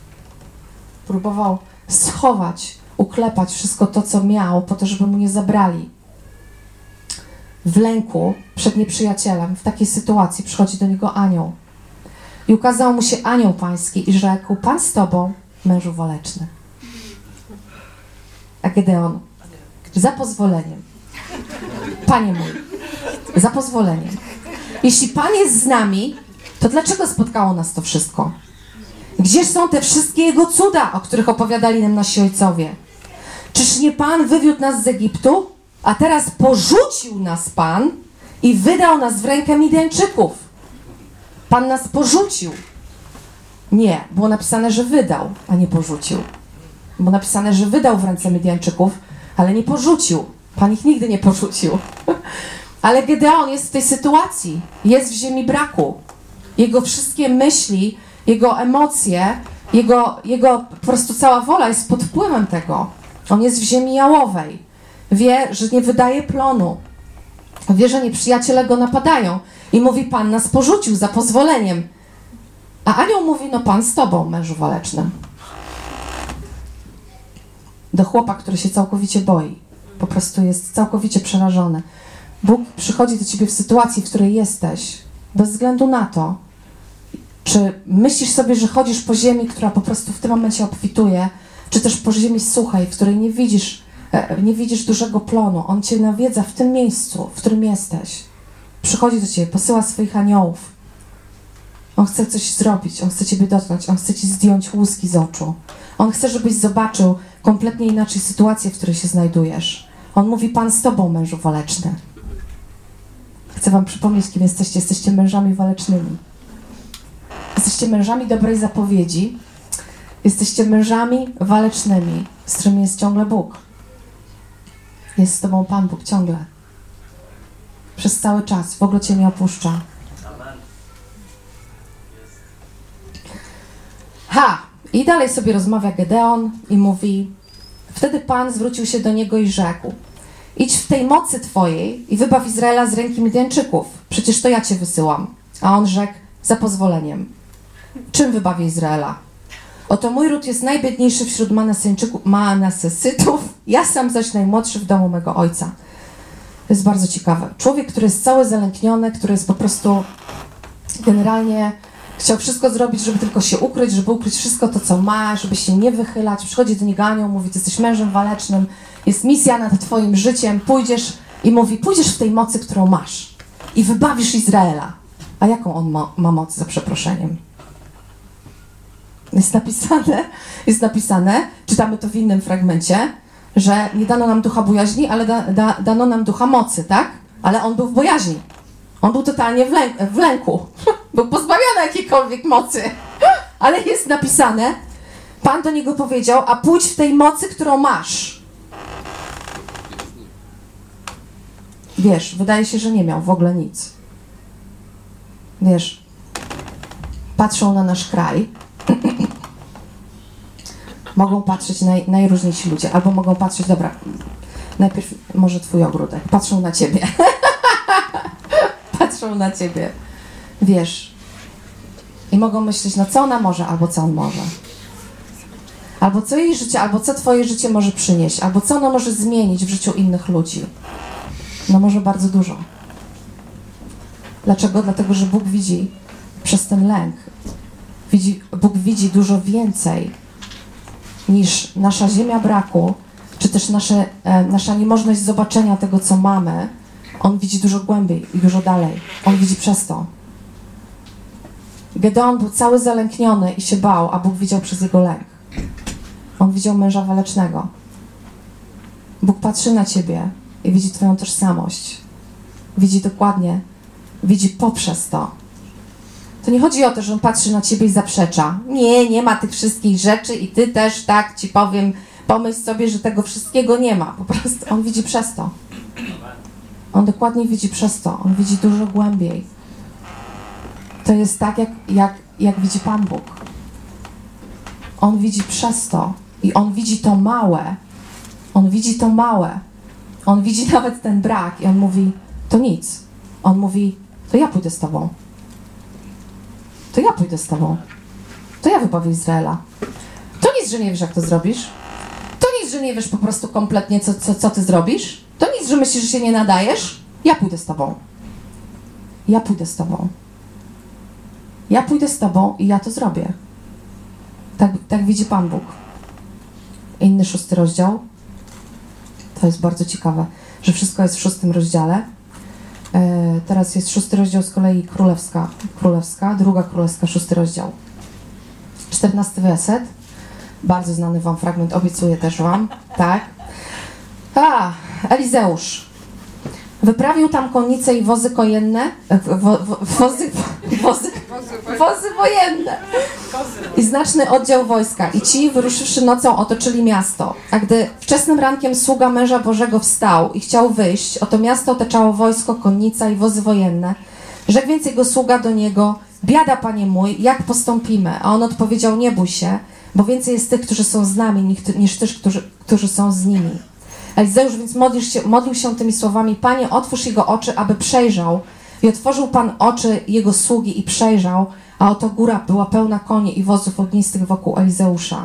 Próbował schować, uklepać wszystko to, co miał, po to, żeby mu nie zabrali. W lęku przed nieprzyjacielem, w takiej sytuacji przychodzi do niego anioł. I ukazał mu się anioł pański i rzekł, Pan z tobą, mężu waleczny. A Gedeon, za pozwoleniem. Panie mój, za pozwoleniem. Jeśli Pan jest z nami, to dlaczego spotkało nas to wszystko? Gdzie są te wszystkie Jego cuda, o których opowiadali nam nasi ojcowie? Czyż nie Pan wywiódł nas z Egiptu, a teraz porzucił nas Pan i wydał nas w rękę Midianczyków? Pan nas porzucił. Nie, było napisane, że wydał, a nie porzucił. Było napisane, że wydał w ręce Midianczyków, ale nie porzucił. Pan ich nigdy nie porzucił. Ale Gedeon jest w tej sytuacji. Jest w ziemi braku. Jego wszystkie myśli, jego emocje, jego, jego po prostu cała wola jest pod wpływem tego. On jest w ziemi jałowej. Wie, że nie wydaje plonu. Wie, że nieprzyjaciele go napadają. I mówi, Pan nas porzucił za pozwoleniem. A anioł mówi, no Pan z tobą, mężu walecznym. Do chłopa, który się całkowicie boi. Po prostu jest całkowicie przerażony. Bóg przychodzi do ciebie w sytuacji, w której jesteś, bez względu na to, czy myślisz sobie, że chodzisz po ziemi, która po prostu w tym momencie obfituje, czy też po ziemi suchej, w której nie widzisz, nie widzisz dużego plonu. On cię nawiedza w tym miejscu, w którym jesteś. Przychodzi do ciebie, posyła swoich aniołów. On chce coś zrobić, on chce ciebie dotknąć, on chce ci zdjąć łuski z oczu. On chce, żebyś zobaczył kompletnie inaczej sytuację, w której się znajdujesz. On mówi, Pan z tobą, mężu waleczny. Chcę wam przypomnieć, kim jesteście. Jesteście mężami walecznymi. Jesteście mężami dobrej zapowiedzi. Jesteście mężami walecznymi, z którymi jest ciągle Bóg. Jest z tobą Pan Bóg ciągle. Przez cały czas. W ogóle cię nie opuszcza. Ha! I dalej sobie rozmawia Gedeon i mówi, wtedy Pan zwrócił się do niego i rzekł, idź w tej mocy twojej i wybaw Izraela z ręki Midianczyków. Przecież to ja cię wysyłam. A on rzekł, za pozwoleniem. Czym wybawię Izraela? Oto mój ród jest najbiedniejszy wśród Manaseńczyków, Manasesytów, ja sam zaś najmłodszy w domu mego ojca. To jest bardzo ciekawe. Człowiek, który jest cały zalękniony, który jest po prostu generalnie chciał wszystko zrobić, żeby tylko się ukryć, żeby ukryć wszystko to, co ma, żeby się nie wychylać. Przychodzi do niego anioł, mówi, ty jesteś mężem walecznym, jest misja nad twoim życiem, pójdziesz i mówi, pójdziesz w tej mocy, którą masz i wybawisz Izraela. A jaką on ma, ma moc, za przeproszeniem? Jest napisane, jest napisane, czytamy to w innym fragmencie, że nie dano nam ducha bojaźni, ale da, da, dano nam ducha mocy, tak? Ale on był w bojaźni. On był totalnie w, lęk, w lęku. Był pozbawiony jakiejkolwiek mocy. Ale jest napisane, Pan do niego powiedział, a pójdź w tej mocy, którą masz. Wiesz, wydaje się, że nie miał w ogóle nic. Wiesz, patrzą na nasz kraj, mogą patrzeć naj, najróżniejsi ludzie, albo mogą patrzeć, dobra, najpierw może twój ogródek, patrzą na ciebie. Patrzą na ciebie, wiesz, i mogą myśleć, no co ona może, albo co on może. Albo co jej życie, albo co twoje życie może przynieść, albo co ono może zmienić w życiu innych ludzi. No może bardzo dużo. Dlaczego? Dlatego, że Bóg widzi przez ten lęk. Widzi, Bóg widzi dużo więcej niż nasza ziemia braku, czy też nasze, e, nasza niemożność zobaczenia tego, co mamy. On widzi dużo głębiej i dużo dalej. On widzi przez to. Gedeon był cały zalękniony i się bał, a Bóg widział przez jego lęk. On widział męża walecznego. Bóg patrzy na ciebie i widzi twoją tożsamość. Widzi dokładnie, widzi poprzez to. To nie chodzi o to, że on patrzy na ciebie i zaprzecza. Nie, nie ma tych wszystkich rzeczy i ty też, tak ci powiem, pomyśl sobie, że tego wszystkiego nie ma. Po prostu on widzi przez to. On dokładnie widzi przez to. On widzi dużo głębiej. To jest tak, jak, jak, jak widzi Pan Bóg. On widzi przez to. I on widzi to małe. On widzi to małe. On widzi nawet ten brak. I on mówi, to nic. On mówi, to ja pójdę z tobą. To ja pójdę z tobą. To ja wybawię Izraela. To nic, że nie wiesz, jak to zrobisz. To nic, że nie wiesz po prostu kompletnie, co, co, co ty zrobisz. To nic, że myślisz, że się nie nadajesz. Ja pójdę z tobą. Ja pójdę z tobą. Ja pójdę z tobą i ja to zrobię. Tak, tak widzi Pan Bóg. Inny szósty rozdział. To jest bardzo ciekawe, że wszystko jest w szóstym rozdziale. E, teraz jest szósty rozdział z kolei królewska, królewska, druga królewska, szósty rozdział. Czternasty werset. Bardzo znany wam fragment, obiecuję też wam. Tak. A, Elizeusz. Wyprawił tam konnice i wozy kojenne, wo, wo, wozy, wozy, wozy wojenne i znaczny oddział wojska. I ci, wyruszywszy nocą, otoczyli miasto. A gdy wczesnym rankiem sługa męża Bożego wstał i chciał wyjść, oto miasto otaczało wojsko, konnica i wozy wojenne. Rzekł więc jego sługa do niego, biada, panie mój, jak postąpimy? A on odpowiedział, nie bój się, bo więcej jest tych, którzy są z nami, niż tych, którzy, którzy są z nimi. Elizeusz więc modlił się, modlił się tymi słowami, Panie, otwórz jego oczy, aby przejrzał. I otworzył Pan oczy jego sługi i przejrzał, a oto góra była pełna koni i wozów ognistych wokół Elizeusza.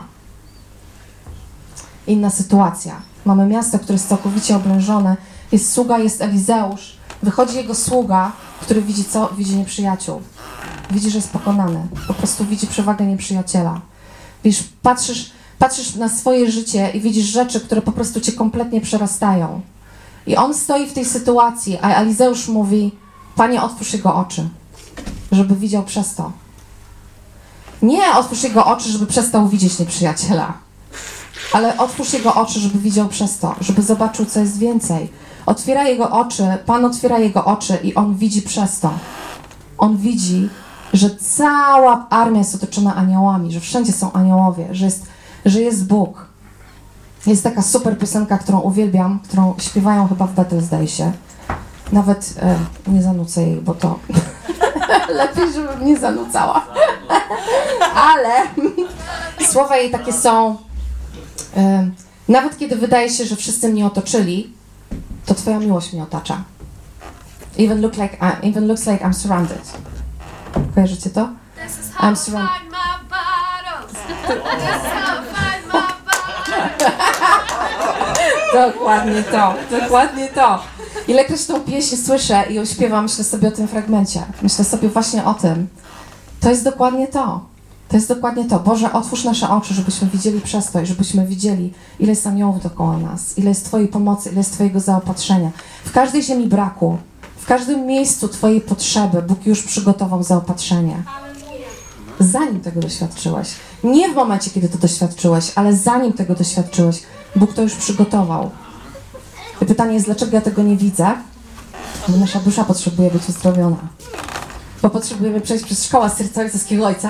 Inna sytuacja. Mamy miasto, które jest całkowicie oblężone. Jest sługa, jest Elizeusz. Wychodzi jego sługa, który widzi co? Widzi nieprzyjaciół. Widzi, że jest pokonany. Po prostu widzi przewagę nieprzyjaciela. Wiesz, patrzysz, patrzysz na swoje życie i widzisz rzeczy, które po prostu cię kompletnie przerastają. I on stoi w tej sytuacji, a Elizeusz mówi, Panie, otwórz jego oczy, żeby widział przez to. Nie otwórz jego oczy, żeby przestał widzieć nieprzyjaciela, ale otwórz jego oczy, żeby widział przez to, żeby zobaczył, co jest więcej. Otwiera jego oczy, Pan otwiera jego oczy i on widzi przez to. On widzi, że cała armia jest otoczona aniołami, że wszędzie są aniołowie, że jest, że jest Bóg. Jest taka super piosenka, którą uwielbiam, którą śpiewają chyba w Betel, zdaje się. Nawet e, nie zanucę jej, bo to lepiej, żebym nie zanucała. Ale słowa jej takie są, e, nawet kiedy wydaje się, że wszyscy mnie otoczyli, to Twoja miłość mnie otacza. Even, look like I, even looks like I'm surrounded. Kojarzycie to? I'm surrounded. Dokładnie to, dokładnie to. Ilekroć tą pieśń słyszę i ją śpiewam, myślę sobie o tym fragmencie. Myślę sobie właśnie o tym. To jest dokładnie to. To jest dokładnie to. Boże, otwórz nasze oczy, żebyśmy widzieli przez to i żebyśmy widzieli, ile jest aniołów dookoła nas, ile jest Twojej pomocy, ile jest Twojego zaopatrzenia. W każdej ziemi braku, w każdym miejscu Twojej potrzeby Bóg już przygotował zaopatrzenie. Zanim tego doświadczyłeś. Nie w momencie, kiedy to doświadczyłeś, ale zanim tego doświadczyłeś, Bóg to już przygotował. I pytanie jest, dlaczego ja tego nie widzę? Bo nasza dusza potrzebuje być uzdrowiona. Bo potrzebujemy przejść przez szkołę serca ojcowskiego ojca.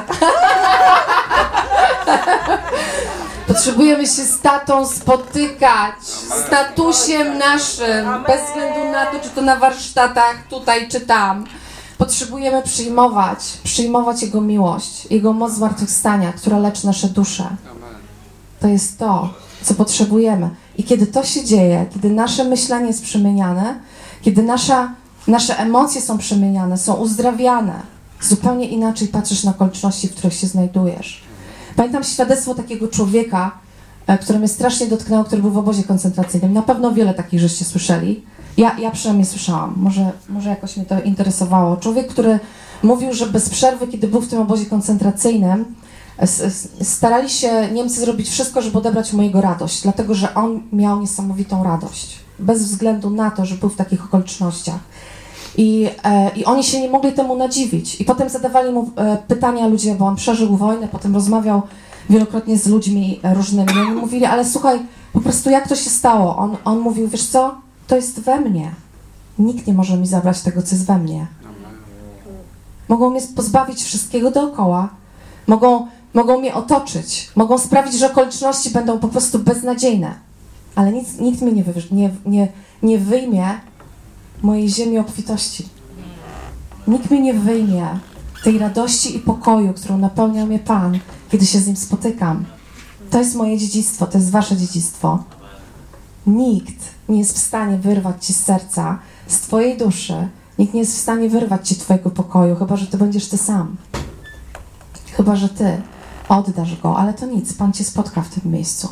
Potrzebujemy się z tatą spotykać, z tatusiem naszym, bez względu na to, czy to na warsztatach, tutaj czy tam. Potrzebujemy przyjmować, przyjmować Jego miłość, Jego moc zmartwychwstania, która leczy nasze dusze. To jest to, co potrzebujemy. I kiedy to się dzieje, kiedy nasze myślenie jest przemieniane, kiedy nasza, nasze emocje są przemieniane, są uzdrawiane, zupełnie inaczej patrzysz na okoliczności, w których się znajdujesz. Pamiętam świadectwo takiego człowieka, które mnie strasznie dotknęło, który był w obozie koncentracyjnym. Na pewno wiele takich żeście słyszeli. Ja, ja przynajmniej słyszałam. Może, może jakoś mnie to interesowało. Człowiek, który mówił, że bez przerwy, kiedy był w tym obozie koncentracyjnym, starali się Niemcy zrobić wszystko, żeby odebrać mu jego radość, dlatego że on miał niesamowitą radość, bez względu na to, że był w takich okolicznościach. I, e, i oni się nie mogli temu nadziwić. I potem zadawali mu e, pytania ludzie, bo on przeżył wojnę, potem rozmawiał wielokrotnie z ludźmi różnymi. I oni mówili, ale słuchaj, po prostu jak to się stało? On, on mówił, wiesz co, to jest we mnie. Nikt nie może mi zabrać tego, co jest we mnie. Mogą mnie pozbawić wszystkiego dookoła, mogą, mogą mnie otoczyć, mogą sprawić, że okoliczności będą po prostu beznadziejne, ale nic, nikt mnie nie, wy, nie, nie, nie wyjmie mojej ziemi obfitości. Nikt mnie nie wyjmie tej radości i pokoju, którą napełnia mnie Pan, kiedy się z Nim spotykam. To jest moje dziedzictwo, to jest wasze dziedzictwo. Nikt nie jest w stanie wyrwać ci z serca, z twojej duszy. Nikt nie jest w stanie wyrwać ci twojego pokoju, chyba że ty będziesz ty sam. Chyba że ty oddasz go, ale to nic, Pan cię spotka w tym miejscu.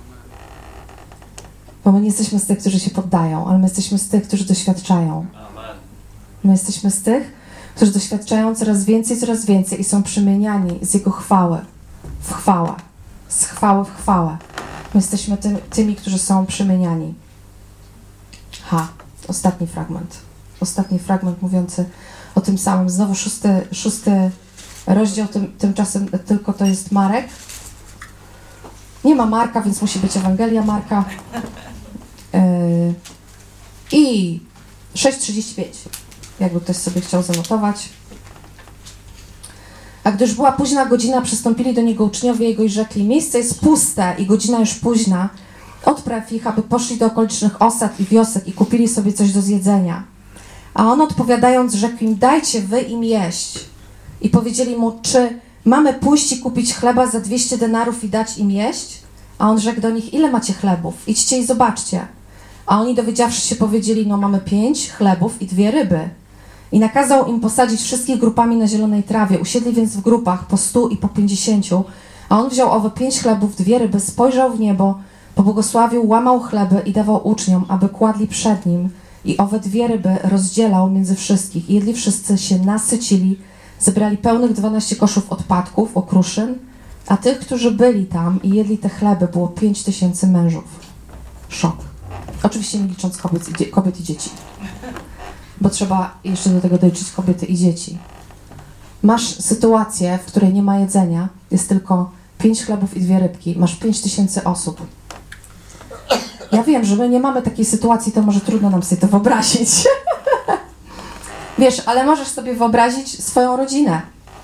Bo my nie jesteśmy z tych, którzy się poddają, ale my jesteśmy z tych, którzy doświadczają. My jesteśmy z tych, którzy doświadczają coraz więcej, coraz więcej i są przemieniani z Jego chwały w chwałę, z chwały w chwałę. My jesteśmy tym, tymi, którzy są przemieniani. Ha, ostatni fragment. Ostatni fragment mówiący o tym samym. Znowu szósty, szósty rozdział, tym, tymczasem tylko to jest Marek. Nie ma Marka, więc musi być Ewangelia Marka. Yy, I sześć trzydzieści pięć, jakby ktoś sobie chciał zanotować. A gdyż była późna godzina, przystąpili do Niego uczniowie Jego i rzekli, miejsce jest puste i godzina już późna. Odpraw ich, aby poszli do okolicznych osad i wiosek i kupili sobie coś do zjedzenia. A on odpowiadając rzekł im, dajcie wy im jeść. I powiedzieli mu, czy mamy pójść i kupić chleba za dwieście denarów i dać im jeść? A on rzekł do nich, ile macie chlebów? Idźcie i zobaczcie. A oni dowiedziawszy się powiedzieli, no mamy pięć chlebów i dwie ryby. I nakazał im posadzić wszystkich grupami na zielonej trawie. Usiedli więc w grupach po stu i po pięćdziesięciu. A on wziął owe pięć chlebów, dwie ryby, spojrzał w niebo, pobłogosławił, łamał chleby i dawał uczniom, aby kładli przed nim. I owe dwie ryby rozdzielał między wszystkich. I jedli wszyscy się nasycili, zebrali pełnych dwanaście koszów odpadków, okruszyn, a tych, którzy byli tam i jedli te chleby, było pięć tysięcy mężów. Szok. Oczywiście nie licząc kobiet i, dzie- kobiet i dzieci. Bo trzeba jeszcze do tego doliczyć kobiety i dzieci. Masz sytuację, w której nie ma jedzenia, jest tylko pięć chlebów i dwie rybki, masz pięć tysięcy osób. Ja wiem, że my nie mamy takiej sytuacji, to może trudno nam sobie to wyobrazić. Wiesz, ale możesz sobie wyobrazić swoją rodzinę.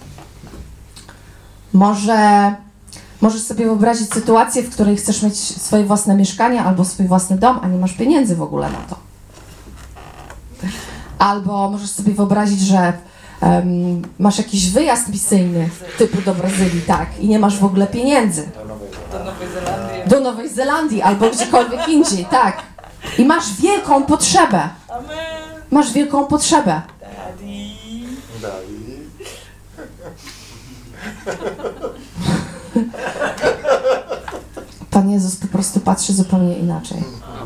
Może możesz sobie wyobrazić sytuację, w której chcesz mieć swoje własne mieszkanie albo swój własny dom, a nie masz pieniędzy w ogóle na to. Albo możesz sobie wyobrazić, że um, masz jakiś wyjazd misyjny typu do Brazylii, tak, i nie masz w ogóle pieniędzy. Do Nowej Zelandii. Do Nowej Zelandii albo gdziekolwiek indziej, tak. I masz wielką potrzebę. Masz wielką potrzebę. Dali. Pan Jezus po prostu patrzy zupełnie inaczej.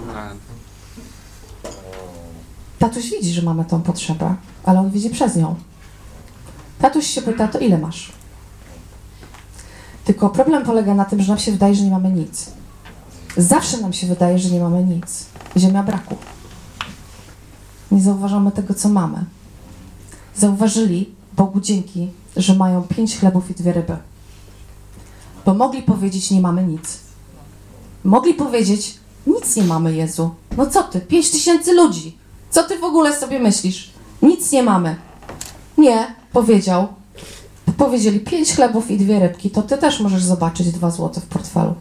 Tatuś widzi, że mamy tą potrzebę, ale on widzi przez nią. Tatuś się pyta, to ile masz? Tylko problem polega na tym, że nam się wydaje, że nie mamy nic. Zawsze nam się wydaje, że nie mamy nic. Ziemia braku. Nie zauważamy tego, co mamy. Zauważyli, Bogu dzięki, że mają pięć chlebów i dwie ryby. Bo mogli powiedzieć, nie mamy nic. Mogli powiedzieć, nic nie mamy, Jezu. No co ty, pięć tysięcy ludzi. Co ty w ogóle sobie myślisz? Nic nie mamy. Nie, powiedział. Powiedzieli, pięć chlebów i dwie rybki, to ty też możesz zobaczyć dwa złote w portfelu.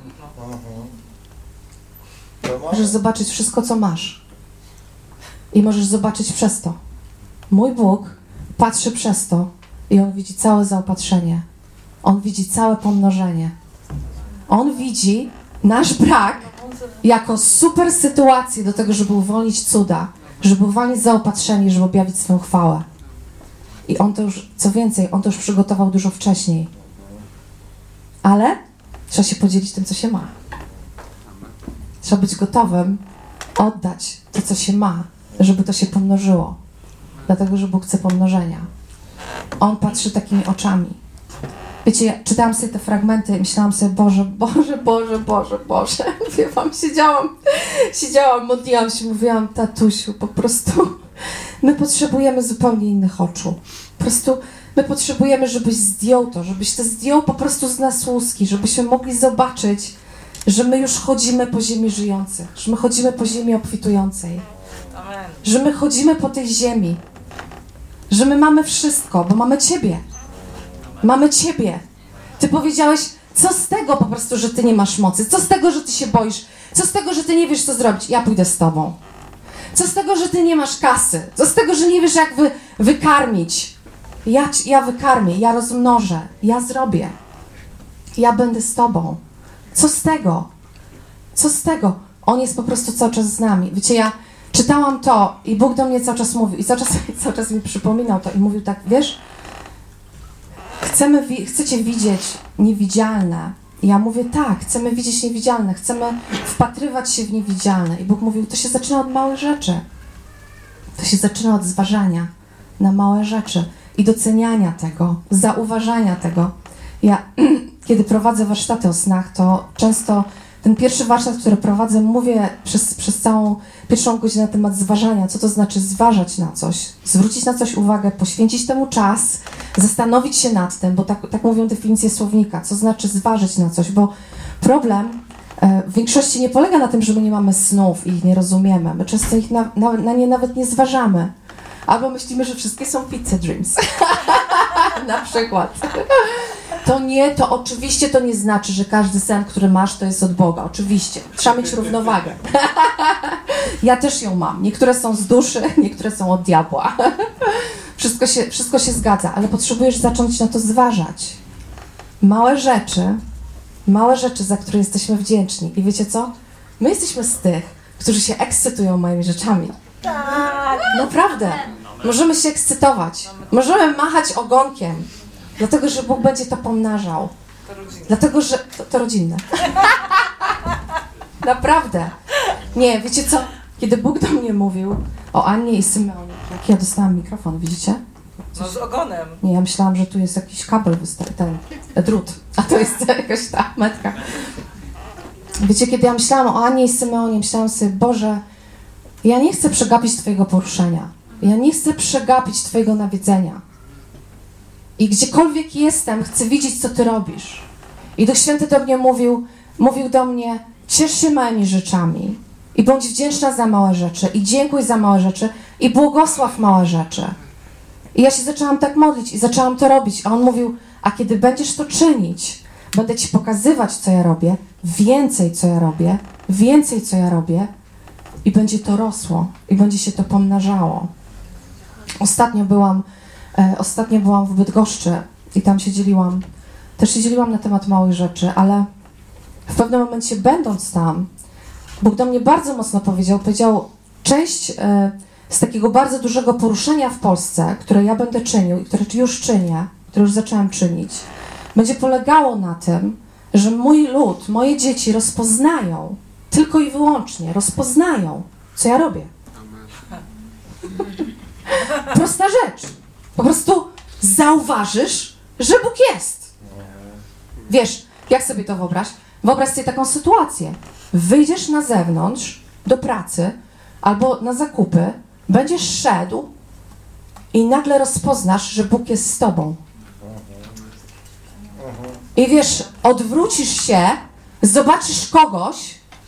Możesz zobaczyć wszystko, co masz. I możesz zobaczyć przez to. Mój Bóg patrzy przez to i On widzi całe zaopatrzenie. On widzi całe pomnożenie. On widzi nasz brak jako super sytuację do tego, żeby uwolnić cuda, żeby uwolnić zaopatrzenie, żeby objawić swoją chwałę. I On to już, co więcej, On to już przygotował dużo wcześniej. Ale trzeba się podzielić tym, co się ma. Trzeba być gotowym oddać to, co się ma, żeby to się pomnożyło. Dlatego, że Bóg chce pomnożenia. On patrzy takimi oczami. Wiecie, ja czytałam sobie te fragmenty i myślałam sobie, Boże, Boże, Boże, Boże, Boże. Mówię wam, siedziałam, siedziałam, modliłam się, mówiłam, tatusiu, po prostu my potrzebujemy zupełnie innych oczu. Po prostu my potrzebujemy, żebyś zdjął to, żebyś to zdjął po prostu z nas łuski, żebyśmy mogli zobaczyć, że my już chodzimy po ziemi żyjących, że my chodzimy po ziemi obfitującej, Amen. że my chodzimy po tej ziemi, że my mamy wszystko, bo mamy Ciebie. Mamy Ciebie. Ty powiedziałeś, co z tego po prostu, że Ty nie masz mocy? Co z tego, że Ty się boisz? Co z tego, że Ty nie wiesz, co zrobić? Ja pójdę z Tobą. Co z tego, że Ty nie masz kasy? Co z tego, że nie wiesz, jak wy, wykarmić? Ja, ja wykarmię, ja rozmnożę, ja zrobię. Ja będę z Tobą. Co z tego? Co z tego? On jest po prostu cały czas z nami. Wiecie, ja czytałam to i Bóg do mnie cały czas mówił i cały czas, cały czas mi przypominał to i mówił tak, wiesz, chcemy, wi- chcecie widzieć niewidzialne. I ja mówię, tak, chcemy widzieć niewidzialne, chcemy wpatrywać się w niewidzialne. I Bóg mówił, to się zaczyna od małych rzeczy. To się zaczyna od zważania na małe rzeczy i doceniania tego, zauważania tego. Ja, kiedy prowadzę warsztaty o snach, to często ten pierwszy warsztat, który prowadzę, mówię przez, przez całą pierwszą godzinę na temat zważania. Co to znaczy zważać na coś, zwrócić na coś uwagę, poświęcić temu czas, zastanowić się nad tym, bo tak, tak mówią definicje słownika, co znaczy zważyć na coś, bo problem e, w większości nie polega na tym, że my nie mamy snów i ich nie rozumiemy. My często ich na, na, na nie nawet nie zważamy. Albo myślimy, że wszystkie są pizza dreams. Na przykład. To nie, to oczywiście to nie znaczy, że każdy sen, który masz, to jest od Boga. Oczywiście. Trzeba mieć równowagę. Ja też ją mam. Niektóre są z duszy, niektóre są od diabła. Wszystko się, wszystko się zgadza, ale potrzebujesz zacząć na to zważać. Małe rzeczy, małe rzeczy, za które jesteśmy wdzięczni. I wiecie co? My jesteśmy z tych, którzy się ekscytują moimi rzeczami. Tak. Naprawdę. Możemy się ekscytować. Możemy machać ogonkiem. Dlatego, że Bóg będzie to pomnażał. To rodzinne. Dlatego, że... To, to rodzinne. Naprawdę. Nie, wiecie co? Kiedy Bóg do mnie mówił o Annie i Symeonie, jak ja dostałam mikrofon, widzicie? No z ogonem. Nie, ja myślałam, że tu jest jakiś kabel wystawiony, ten drut, a to jest jakaś ta metka. Wiecie, kiedy ja myślałam o Annie i Symeonie, myślałam sobie, Boże, ja nie chcę przegapić Twojego poruszenia. Ja nie chcę przegapić Twojego nawiedzenia. I gdziekolwiek jestem, chcę widzieć, co Ty robisz. I Duch Święty do mnie mówił, mówił do mnie, ciesz się małymi rzeczami i bądź wdzięczna za małe rzeczy i dziękuj za małe rzeczy i błogosław małe rzeczy. I ja się zaczęłam tak modlić i zaczęłam to robić. A On mówił, a kiedy będziesz to czynić, będę Ci pokazywać, co ja robię, więcej, co ja robię, więcej, co ja robię i będzie to rosło i będzie się to pomnażało. Ostatnio byłam E, ostatnio byłam w Bydgoszczy i tam się dzieliłam, też się dzieliłam na temat małych rzeczy, ale w pewnym momencie będąc tam, Bóg do mnie bardzo mocno powiedział, powiedział, część e, z takiego bardzo dużego poruszenia w Polsce, które ja będę czynił i które już czynię, które już zaczęłam czynić, będzie polegało na tym, że mój lud, moje dzieci rozpoznają, tylko i wyłącznie rozpoznają, co ja robię. Prosta rzecz. Po prostu zauważysz, że Bóg jest. Wiesz, jak sobie to wyobraź? Wyobraź sobie taką sytuację. Wyjdziesz na zewnątrz do pracy albo na zakupy, będziesz szedł i nagle rozpoznasz, że Bóg jest z tobą. I wiesz, odwrócisz się, zobaczysz kogoś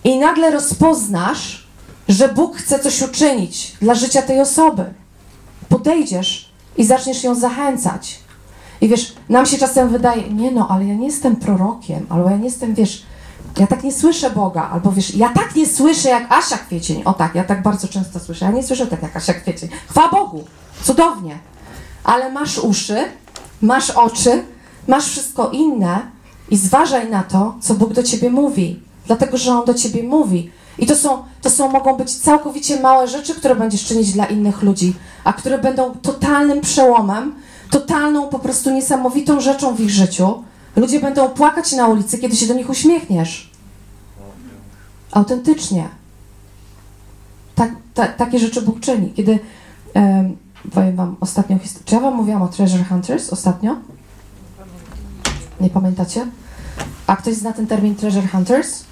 I nagle rozpoznasz, że Bóg chce coś uczynić dla życia tej osoby. Podejdziesz i zaczniesz ją zachęcać. I wiesz, nam się czasem wydaje, nie no, ale ja nie jestem prorokiem, albo ja nie jestem, wiesz, ja tak nie słyszę Boga, albo wiesz, ja tak nie słyszę jak Asia Kwiecień. O tak, ja tak bardzo często słyszę, ja nie słyszę tak jak Asia Kwiecień. Chwała Bogu, cudownie. Ale masz uszy, masz oczy, masz wszystko inne i zważaj na to, co Bóg do ciebie mówi. Dlatego, że On do ciebie mówi. I to są, to są, mogą być całkowicie małe rzeczy, które będziesz czynić dla innych ludzi, a które będą totalnym przełomem, totalną, po prostu niesamowitą rzeczą w ich życiu. Ludzie będą płakać na ulicy, kiedy się do nich uśmiechniesz. Autentycznie. Tak, ta, takie rzeczy Bóg czyni. Kiedy, um, powiem wam ostatnią historię. Czy ja wam mówiłam o Treasure Hunters ostatnio? Nie pamiętacie? A ktoś zna ten termin Treasure Hunters?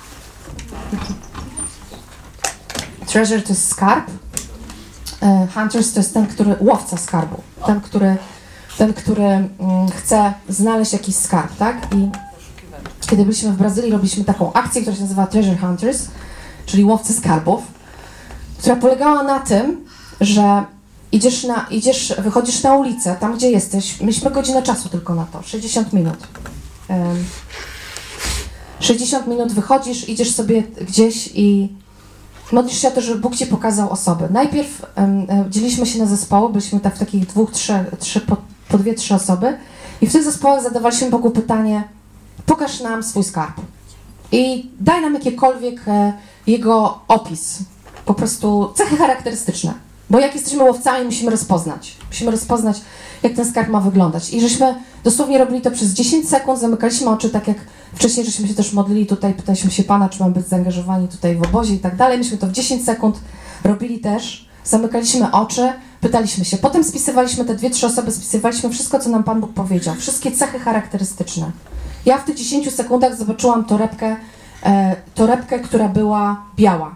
Treasure to jest skarb. E, Hunters to jest ten, który, łowca skarbu. Ten, który, ten, który mm, chce znaleźć jakiś skarb, tak? I kiedy byliśmy w Brazylii, robiliśmy taką akcję, która się nazywa Treasure Hunters, czyli łowcy skarbów, która polegała na tym, że idziesz, na, idziesz, wychodzisz na ulicę, tam gdzie jesteś, mieliśmy godzinę czasu tylko na to, sześćdziesiąt minut. Um, sześćdziesiąt minut wychodzisz, idziesz sobie gdzieś i modlisz się o to, żeby Bóg ci pokazał osoby. Najpierw um, dzieliliśmy się na zespoły, byliśmy tak w takich dwóch, trzech, trzy, po, po dwie, trzy osoby i w tych zespołach zadawaliśmy Bogu pytanie: pokaż nam swój skarb i daj nam jakiekolwiek e, jego opis, po prostu cechy charakterystyczne. Bo jak jesteśmy łowcami, musimy rozpoznać. Musimy rozpoznać, jak ten skarb ma wyglądać. I żeśmy dosłownie robili to przez dziesięć sekund, zamykaliśmy oczy, tak jak wcześniej żeśmy się też modlili tutaj, pytaliśmy się Pana, czy mamy być zaangażowani tutaj w obozie i tak dalej. Myśmy to w dziesięć sekund robili też, zamykaliśmy oczy, pytaliśmy się. Potem spisywaliśmy te dwie, trzy osoby, spisywaliśmy wszystko, co nam Pan Bóg powiedział. Wszystkie cechy charakterystyczne. Ja w tych dziesięciu sekundach zobaczyłam torebkę, e, torebkę, która była biała.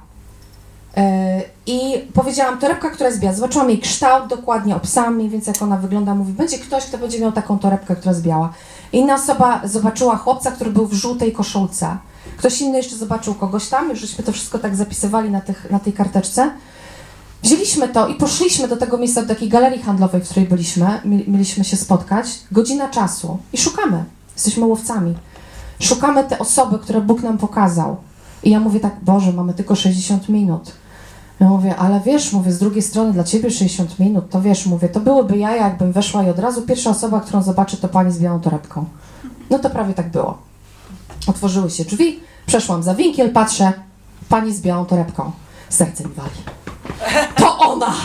I powiedziałam, torebka, która jest biała. Zobaczyłam jej kształt, dokładnie opisałam mniej więcej, jak ona wygląda. Mówi, będzie ktoś, kto będzie miał taką torebkę, która jest biała. Inna osoba zobaczyła chłopca, który był w żółtej koszulce. Ktoś inny jeszcze zobaczył kogoś tam, już żeśmy to wszystko tak zapisywali na, tych, na tej karteczce. Wzięliśmy to i poszliśmy do tego miejsca, do takiej galerii handlowej, w której byliśmy. Mieliśmy się spotkać. Godzina czasu. I szukamy. Jesteśmy łowcami. Szukamy te osoby, które Bóg nam pokazał. I ja mówię tak, Boże, mamy tylko sześćdziesiąt minut. Ja mówię, ale wiesz, mówię, z drugiej strony dla ciebie sześćdziesiąt minut, to wiesz, mówię, to byłyby jaja, jakbym weszła i od razu pierwsza osoba, którą zobaczy, to pani z białą torebką. No to prawie tak było. Otworzyły się drzwi, przeszłam za winkiel, patrzę, pani z białą torebką. Serce mi wali. To ona!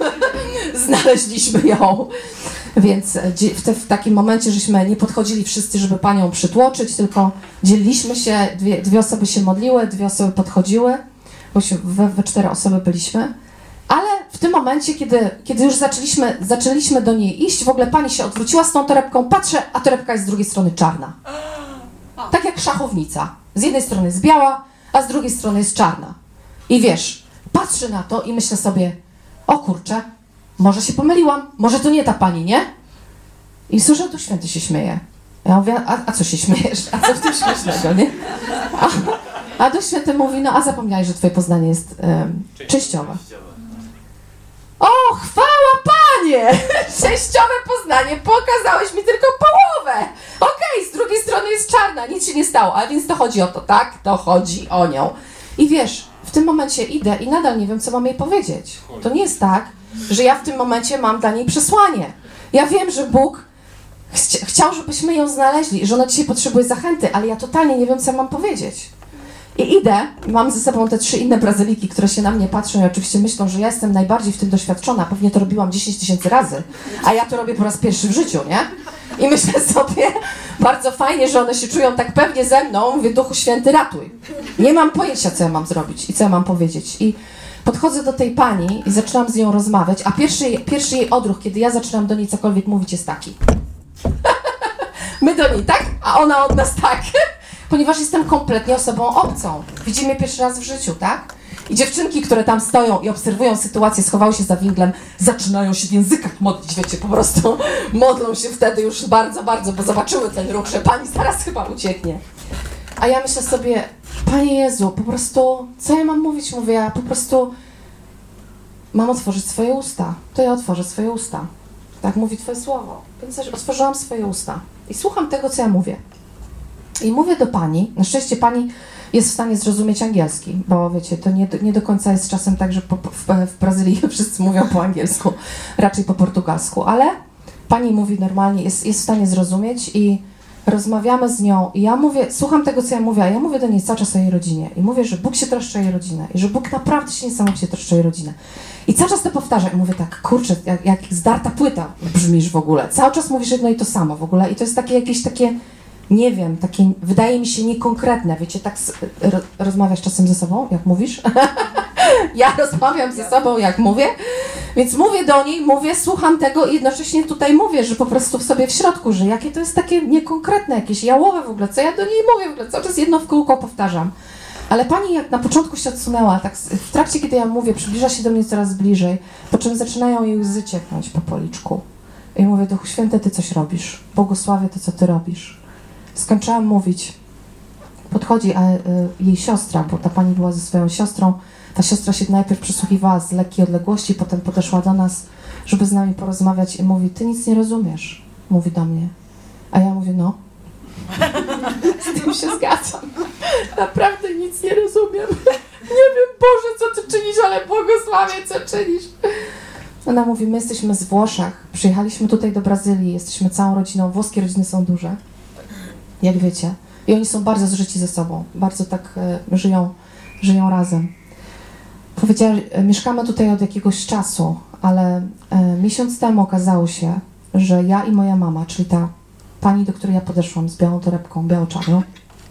Znaleźliśmy ją. Więc w, te, w takim momencie, żeśmy nie podchodzili wszyscy, żeby panią przytłoczyć, tylko dzieliliśmy się, dwie, dwie osoby się modliły, dwie osoby podchodziły, bo się we, we cztery osoby byliśmy. Ale w tym momencie, kiedy, kiedy już zaczęliśmy, zaczęliśmy do niej iść, w ogóle pani się odwróciła z tą torebką, patrzę, a torebka jest z drugiej strony czarna. Tak jak szachownica. Z jednej strony jest biała, a z drugiej strony jest czarna. I wiesz, patrzę na to i myślę sobie, o kurczę, może się pomyliłam, może to nie ta pani, nie? I słyszę, Duch Święty się śmieje. Ja mówię, a, a co się śmiejesz? A co w tym śmiesznego, nie? A, a Duch Święty mówi, no a zapomniałeś, że twoje poznanie jest um, częściowe. O, chwała Panie! Częściowe poznanie, pokazałeś mi tylko połowę. Okej, okay, z drugiej strony jest czarna, nic się nie stało, a więc to chodzi o to, tak? To chodzi o nią. I wiesz, w tym momencie idę i nadal nie wiem, co mam jej powiedzieć. To nie jest tak, że ja w tym momencie mam dla niej przesłanie. Ja wiem, że Bóg chci- chciał, żebyśmy ją znaleźli, że ona dzisiaj potrzebuje zachęty, ale ja totalnie nie wiem, co mam powiedzieć. I idę, mam ze sobą te trzy inne Brazyliki, które się na mnie patrzą i oczywiście myślą, że ja jestem najbardziej w tym doświadczona, pewnie to robiłam dziesięć tysięcy razy, a ja to robię po raz pierwszy w życiu, nie? I myślę sobie, bardzo fajnie, że one się czują tak pewnie ze mną, mówię, Duchu Święty, ratuj. Nie mam pojęcia, co ja mam zrobić i co ja mam powiedzieć. I podchodzę do tej pani i zaczynam z nią rozmawiać, a pierwszy, pierwszy jej odruch, kiedy ja zaczynam do niej cokolwiek mówić, jest taki. My do niej tak, a ona od nas tak. Ponieważ jestem kompletnie osobą obcą. Widzi mnie pierwszy raz w życiu, tak? I dziewczynki, które tam stoją i obserwują sytuację, schowały się za winklem, zaczynają się w językach modlić, wiecie, po prostu modlą się wtedy już bardzo, bardzo, bo zobaczyły ten ruch, że pani zaraz chyba ucieknie. A ja myślę sobie, Panie Jezu, po prostu, co ja mam mówić? Mówię, ja po prostu mam otworzyć swoje usta. To ja otworzę swoje usta. Tak mówi Twoje słowo. Więc otworzyłam swoje usta i słucham tego, co ja mówię. I mówię do Pani, na szczęście Pani jest w stanie zrozumieć angielski, bo wiecie, to nie, nie do końca jest czasem tak, że po, w, w Brazylii wszyscy mówią po angielsku, raczej po portugalsku, ale Pani mówi normalnie, jest, jest w stanie zrozumieć i rozmawiamy z nią i ja mówię, słucham tego, co ja mówię, a ja mówię do niej cały czas o jej rodzinie i mówię, że Bóg się troszczy o jej rodzinę i że Bóg naprawdę się niesamowicie troszczy o jej rodzinę. I cały czas to powtarza i mówię tak, kurczę, jak, jak zdarta płyta brzmisz w ogóle. Cały czas mówisz jedno i to samo w ogóle i to jest takie jakieś takie, nie wiem, takie wydaje mi się niekonkretne, wiecie, tak ro, rozmawiasz czasem ze sobą, jak mówisz? Ja rozmawiam ze sobą, jak mówię, więc mówię do niej, mówię, słucham tego i jednocześnie tutaj mówię, że po prostu w sobie w środku, że jakie to jest takie niekonkretne, jakieś jałowe w ogóle, co ja do niej mówię w ogóle, cały czas jedno w kółko powtarzam. Ale Pani jak na początku się odsunęła, tak w trakcie, kiedy ja mówię, przybliża się do mnie coraz bliżej, po czym zaczynają jej łzy cieknąć po policzku. I mówię, Duchu Święty, Ty coś robisz, błogosławię to, co Ty robisz. Skończyłam mówić. Podchodzi a, y, jej siostra, bo ta Pani była ze swoją siostrą. Ta siostra się najpierw przysłuchiwała z lekkiej odległości, potem podeszła do nas, żeby z nami porozmawiać i mówi, Ty nic nie rozumiesz, mówi do mnie. A ja mówię, no. Z tym się zgadzam. Naprawdę nic nie rozumiem. Nie wiem, Boże, co Ty czynisz, ale błogosławię, co czynisz. Ona mówi, my jesteśmy z Włoszech, przyjechaliśmy tutaj do Brazylii, jesteśmy całą rodziną, włoskie rodziny są duże, jak wiecie. I oni są bardzo zżyci ze sobą, bardzo tak e, żyją, żyją razem. Powiedziała, e, mieszkamy tutaj od jakiegoś czasu, ale e, miesiąc temu okazało się, że ja i moja mama, czyli ta pani, do której ja podeszłam z białą torebką, biało-czarną,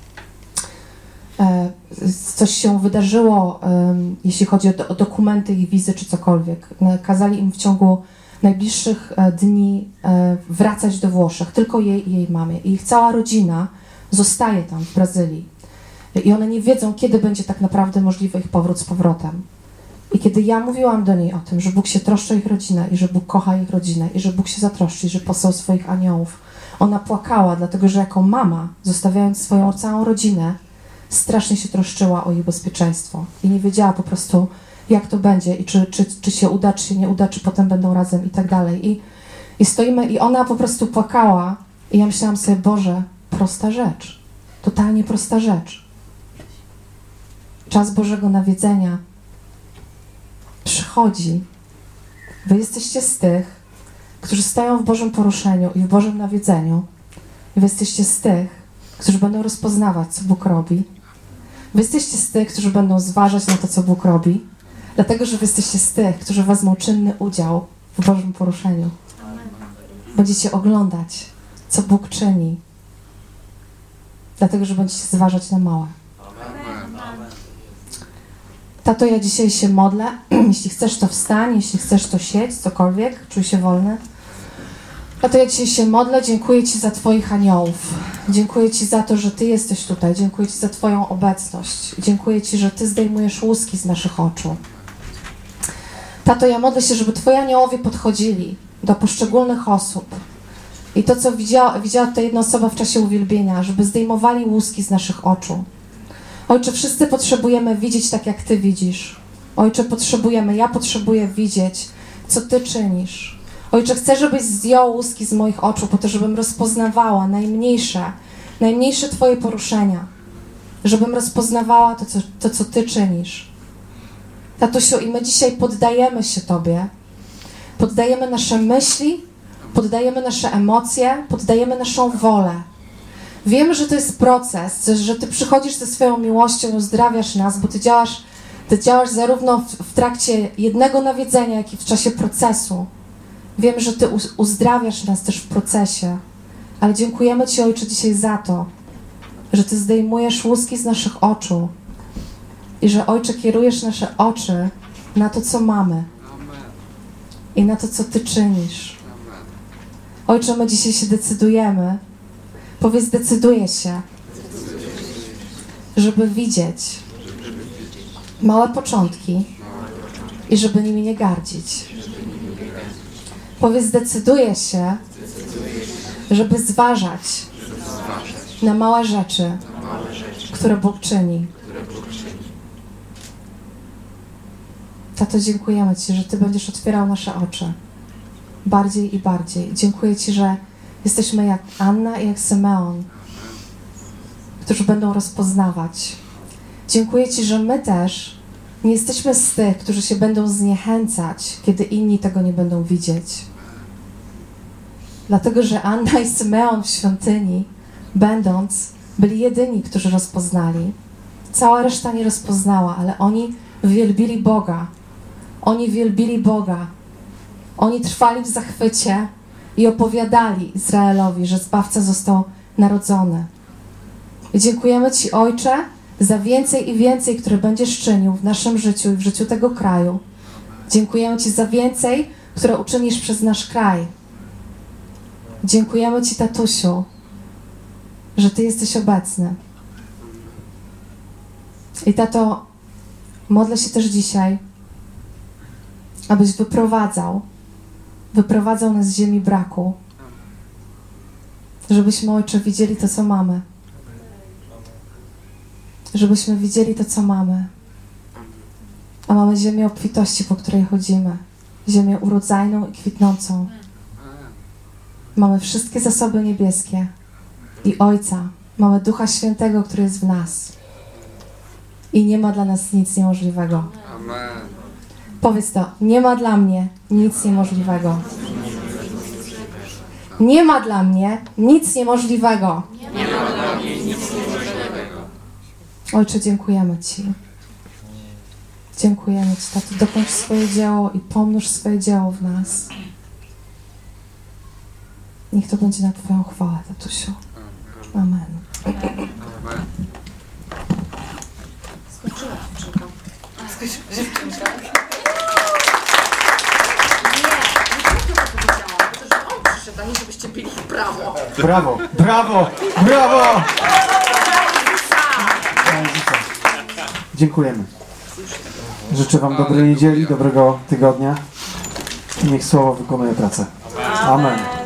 e, coś się wydarzyło, e, jeśli chodzi o, do, o dokumenty i wizy czy cokolwiek. E, kazali im w ciągu najbliższych e, dni e, wracać do Włoszech, tylko jej i jej mamie. I ich cała rodzina zostaje tam w Brazylii. I one nie wiedzą, kiedy będzie tak naprawdę możliwy ich powrót z powrotem. I kiedy ja mówiłam do niej o tym, że Bóg się troszczy o ich rodzinę i że Bóg kocha ich rodzinę i że Bóg się zatroszczy i że posłał swoich aniołów, ona płakała, dlatego że jako mama, zostawiając swoją całą rodzinę, strasznie się troszczyła o jej bezpieczeństwo i nie wiedziała po prostu, jak to będzie i czy, czy, czy się uda, czy się nie uda, czy potem będą razem i tak dalej. I, i stoimy i ona po prostu płakała i ja myślałam sobie, Boże, prosta rzecz, totalnie prosta rzecz. Czas Bożego nawiedzenia przychodzi. Wy jesteście z tych, którzy stoją w Bożym poruszeniu i w Bożym nawiedzeniu. I wy jesteście z tych, którzy będą rozpoznawać, co Bóg robi. Wy jesteście z tych, którzy będą zważać na to, co Bóg robi, dlatego, że wy jesteście z tych, którzy wezmą czynny udział w Bożym poruszeniu. Będziecie oglądać, co Bóg czyni, dlatego, że będziecie zważać na małe. Tato, ja dzisiaj się modlę. Jeśli chcesz, to wstań, jeśli chcesz, to siedź, cokolwiek, czuj się wolny. Tato, ja dzisiaj się modlę, dziękuję Ci za Twoich aniołów. Dziękuję Ci za to, że Ty jesteś tutaj. Dziękuję Ci za Twoją obecność. Dziękuję Ci, że Ty zdejmujesz łuski z naszych oczu. Tato, ja modlę się, żeby Twoi aniołowie podchodzili do poszczególnych osób. I to, co widziała, widziała tutaj jedna osoba w czasie uwielbienia, żeby zdejmowali łuski z naszych oczu. Ojcze, wszyscy potrzebujemy widzieć tak, jak Ty widzisz. Ojcze, potrzebujemy, ja potrzebuję widzieć, co Ty czynisz. Ojcze, chcę, żebyś zdjął łuski z moich oczu, po to, żebym rozpoznawała najmniejsze, najmniejsze Twoje poruszenia. Żebym rozpoznawała to, co, to, co Ty czynisz. Tatusiu, i my dzisiaj poddajemy się Tobie. Poddajemy nasze myśli, poddajemy nasze emocje, poddajemy naszą wolę. Wiemy, że to jest proces, że Ty przychodzisz ze swoją miłością i uzdrawiasz nas, bo Ty działasz, ty działasz zarówno w, w trakcie jednego nawiedzenia, jak i w czasie procesu. Wiemy, że Ty uzdrawiasz nas też w procesie, ale dziękujemy Ci, Ojcze, dzisiaj za to, że Ty zdejmujesz łuski z naszych oczu i że, Ojcze, kierujesz nasze oczy na to, co mamy i na to, co Ty czynisz. Ojcze, my dzisiaj się decydujemy, powiedz, decyduję się, żeby widzieć małe początki i żeby nimi nie gardzić. Powiedz, decyduję się, żeby zważać na małe rzeczy, które Bóg czyni. Tato, dziękujemy Ci, że Ty będziesz otwierał nasze oczy bardziej i bardziej. Dziękuję Ci, że jesteśmy jak Anna i jak Symeon, którzy będą rozpoznawać. Dziękuję Ci, że my też nie jesteśmy z tych, którzy się będą zniechęcać, kiedy inni tego nie będą widzieć. Dlatego, że Anna i Symeon w świątyni, będąc, byli jedyni, którzy rozpoznali. Cała reszta nie rozpoznała, ale oni wielbili Boga. Oni wielbili Boga. Oni trwali w zachwycie i opowiadali Izraelowi, że Zbawca został narodzony. I dziękujemy Ci, Ojcze, za więcej i więcej, które będziesz czynił w naszym życiu i w życiu tego kraju. Dziękujemy Ci za więcej, które uczynisz przez nasz kraj. Dziękujemy Ci, tatusiu, że Ty jesteś obecny. I tato, modlę się też dzisiaj, abyś wyprowadzał, wyprowadzał nas z ziemi braku, żebyśmy, Ojcze, widzieli to, co mamy. Żebyśmy widzieli to, co mamy. A mamy ziemię obfitości, po której chodzimy. Ziemię urodzajną i kwitnącą. Mamy wszystkie zasoby niebieskie i Ojca. Mamy Ducha Świętego, który jest w nas. I nie ma dla nas nic niemożliwego. Amen. Powiedz to. Nie ma dla mnie nic niemożliwego. Nie ma dla mnie nic niemożliwego. Nie ma dla mnie nic niemożliwego. Ojcze, dziękujemy Ci. Dziękujemy Ci, tato. Dokończ swoje dzieło i pomnóż swoje dzieło w nas. Niech to będzie na Twoją chwałę, tatusiu. Amen. Amen. Skończyła dziewczynka. Dziewczynka. Ani żebyście byli w prawo. Brawo, brawo, brawo! Dziękujemy. Życzę Wam dobrej niedzieli, dobrego tygodnia. Niech Słowo wykonuje pracę. Amen.